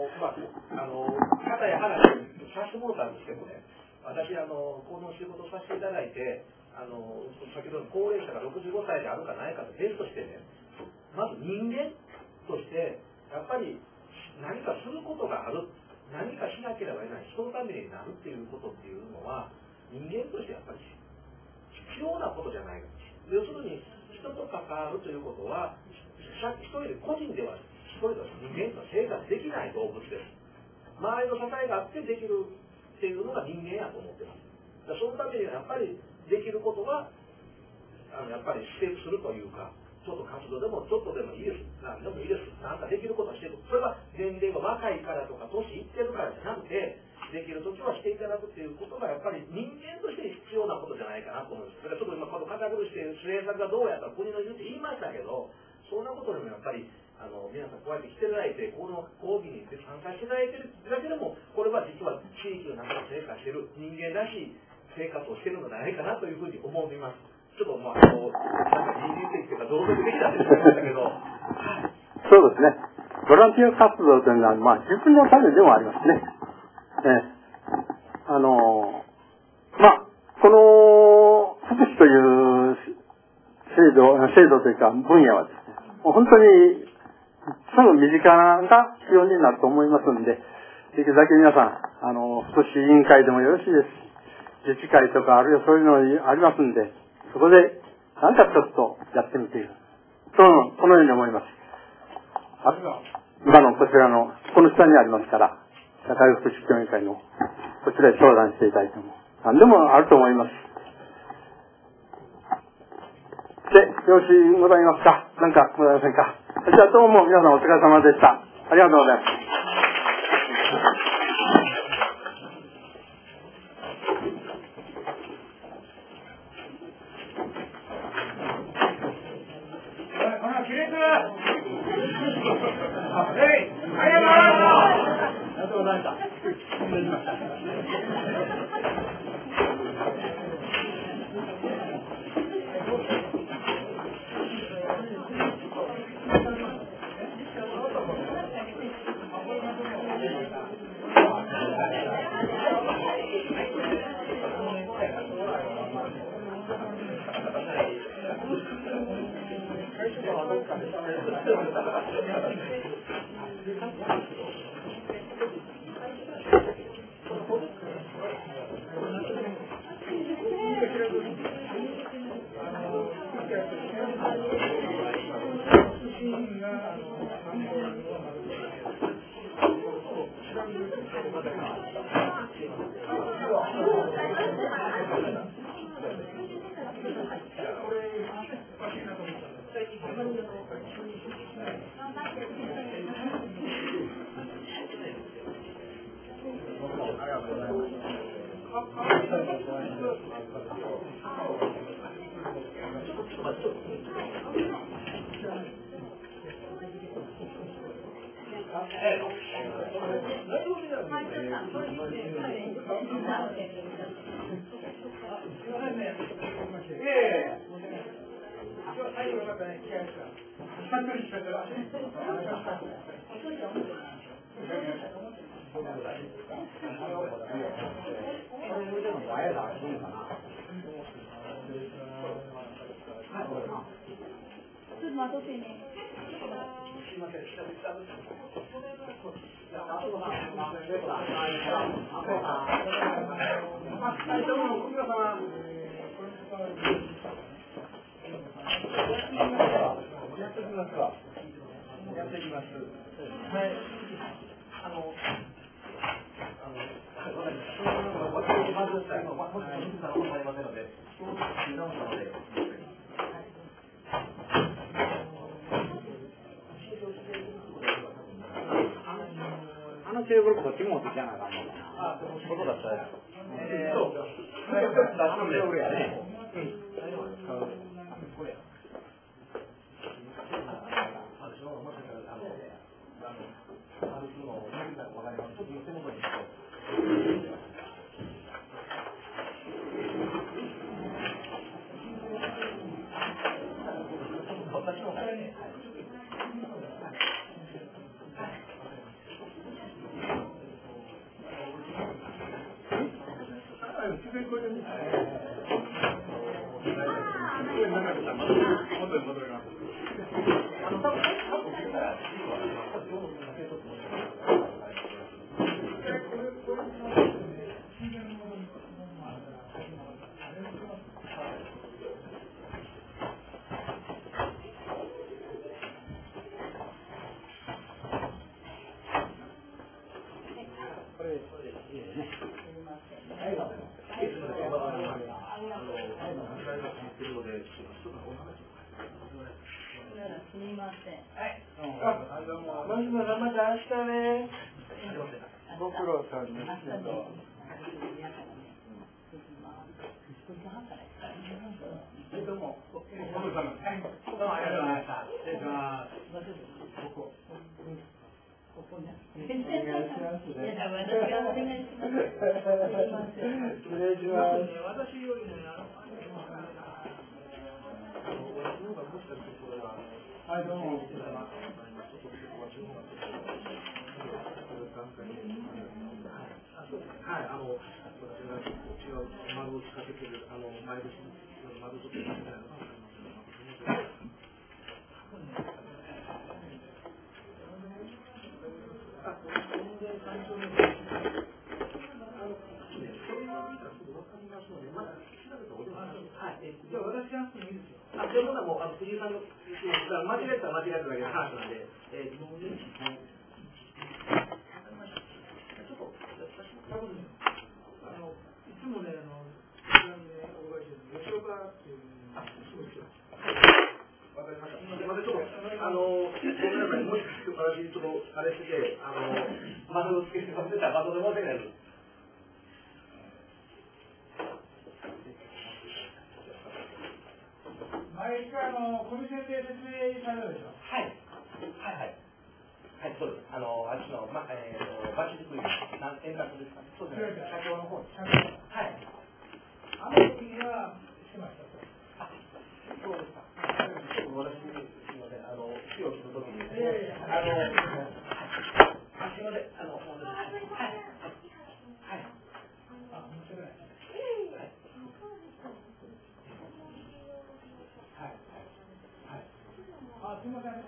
方や話させてもらったんですけどね、私、この仕事させていただいて、先ほどの高齢者が65歳であるかないかと別としてね、まず人間として、やっぱり何かすることがある、何かしなければいけない、人のためになるっていうことっていうのは、人間としてやっぱり必要なことじゃない。要するに、人と関わるということは、一人で個人では一人では人間と生活できない動物です。周りの支えがあってできるっていうのが人間やと思ってます。 そのためにはやっぱりできることはやっぱりするというか、ちょっと活動でもちょっとでもいいです、何でもいいです、なんかできることはしていく。それは年齢が若いからとか年いってるからじゃなくて、できるときはしていただくということがやっぱり人間として必要なことじゃないかなと思うんです。だからちょっと今この堅苦しく政策がどうやったら国の言うって言いましたけど、そんなことでもやっぱり皆さんこうやって来ていただいて、この講義に参加していただいてるだけでも、これは実は地域の中で生活している人間らしい生活をしているのではないかなというふうに思います。ちょっとなんか倫理的というか道徳的だって言いましたけど、 そうですね。ボランティア活動というのは、自分のためでもありますね。この福祉という制度というか分野はですね、もう本当にすぐ身近なが必要になると思いますので、できるだけ皆さん、福祉委員会でもよろしいです。自治会とかあるいはそういうのありますんで、そこで何かちょっとやってみている。このように思います。今のこちらの、この下にありますから、社会福祉協議会のこちらで相談していただいても、何でもあると思います。で、よろしいございますか？何かございませんか？じゃあどうも皆さんお疲れ様でした。ありがとうございます。テーブルこっち持ってきゃなあかんのかな。外だったら。 すみません。はい。 まずはまた明日ね。ご苦労さんです。どうも。どうもありがとうございました。失礼します。ここね。お願いします。失礼します。私よりね、はい、どうも。はい、私が違う丸を仕掛けてる、毎年、丸を仕掛けてる。じゃあ私がいいですよ。ということはもう藤井さんの間違えたら間違えただけの話なんで、ちょっといつもねお会いしてる吉岡っていうそうですよ。わかりました。またちょっとごめんなさい、もしかして私ちょっとあれして窓をつけてさせたら窓で申し訳ないです。毎回コミュニティで説明されるでしょ。はい。はいはい。はい、そうです。あっちのバチ作りの円卓ですかね。そうですね。社長の方に。はい。時にはしてました。あ、そうですか。私すみません。火をするときに。すみません。はい。はい。あ、面白い。すみません。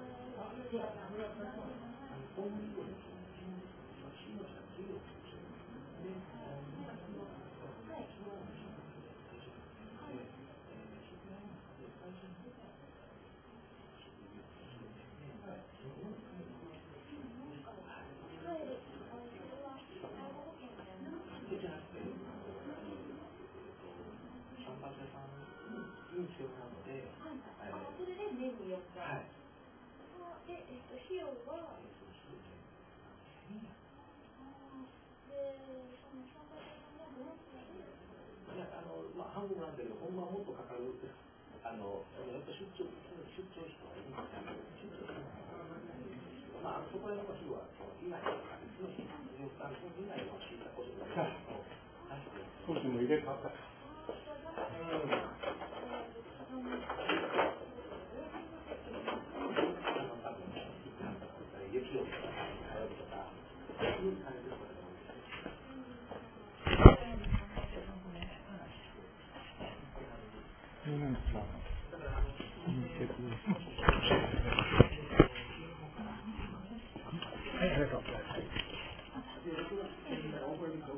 半分なんだけど、ほんまはもっとかかる。やっぱ出張費とかいるんですよ。そこら辺の費用は、以外とか、以外の聞いたことがある。少しも入れ替わったか。はい、ありがとう。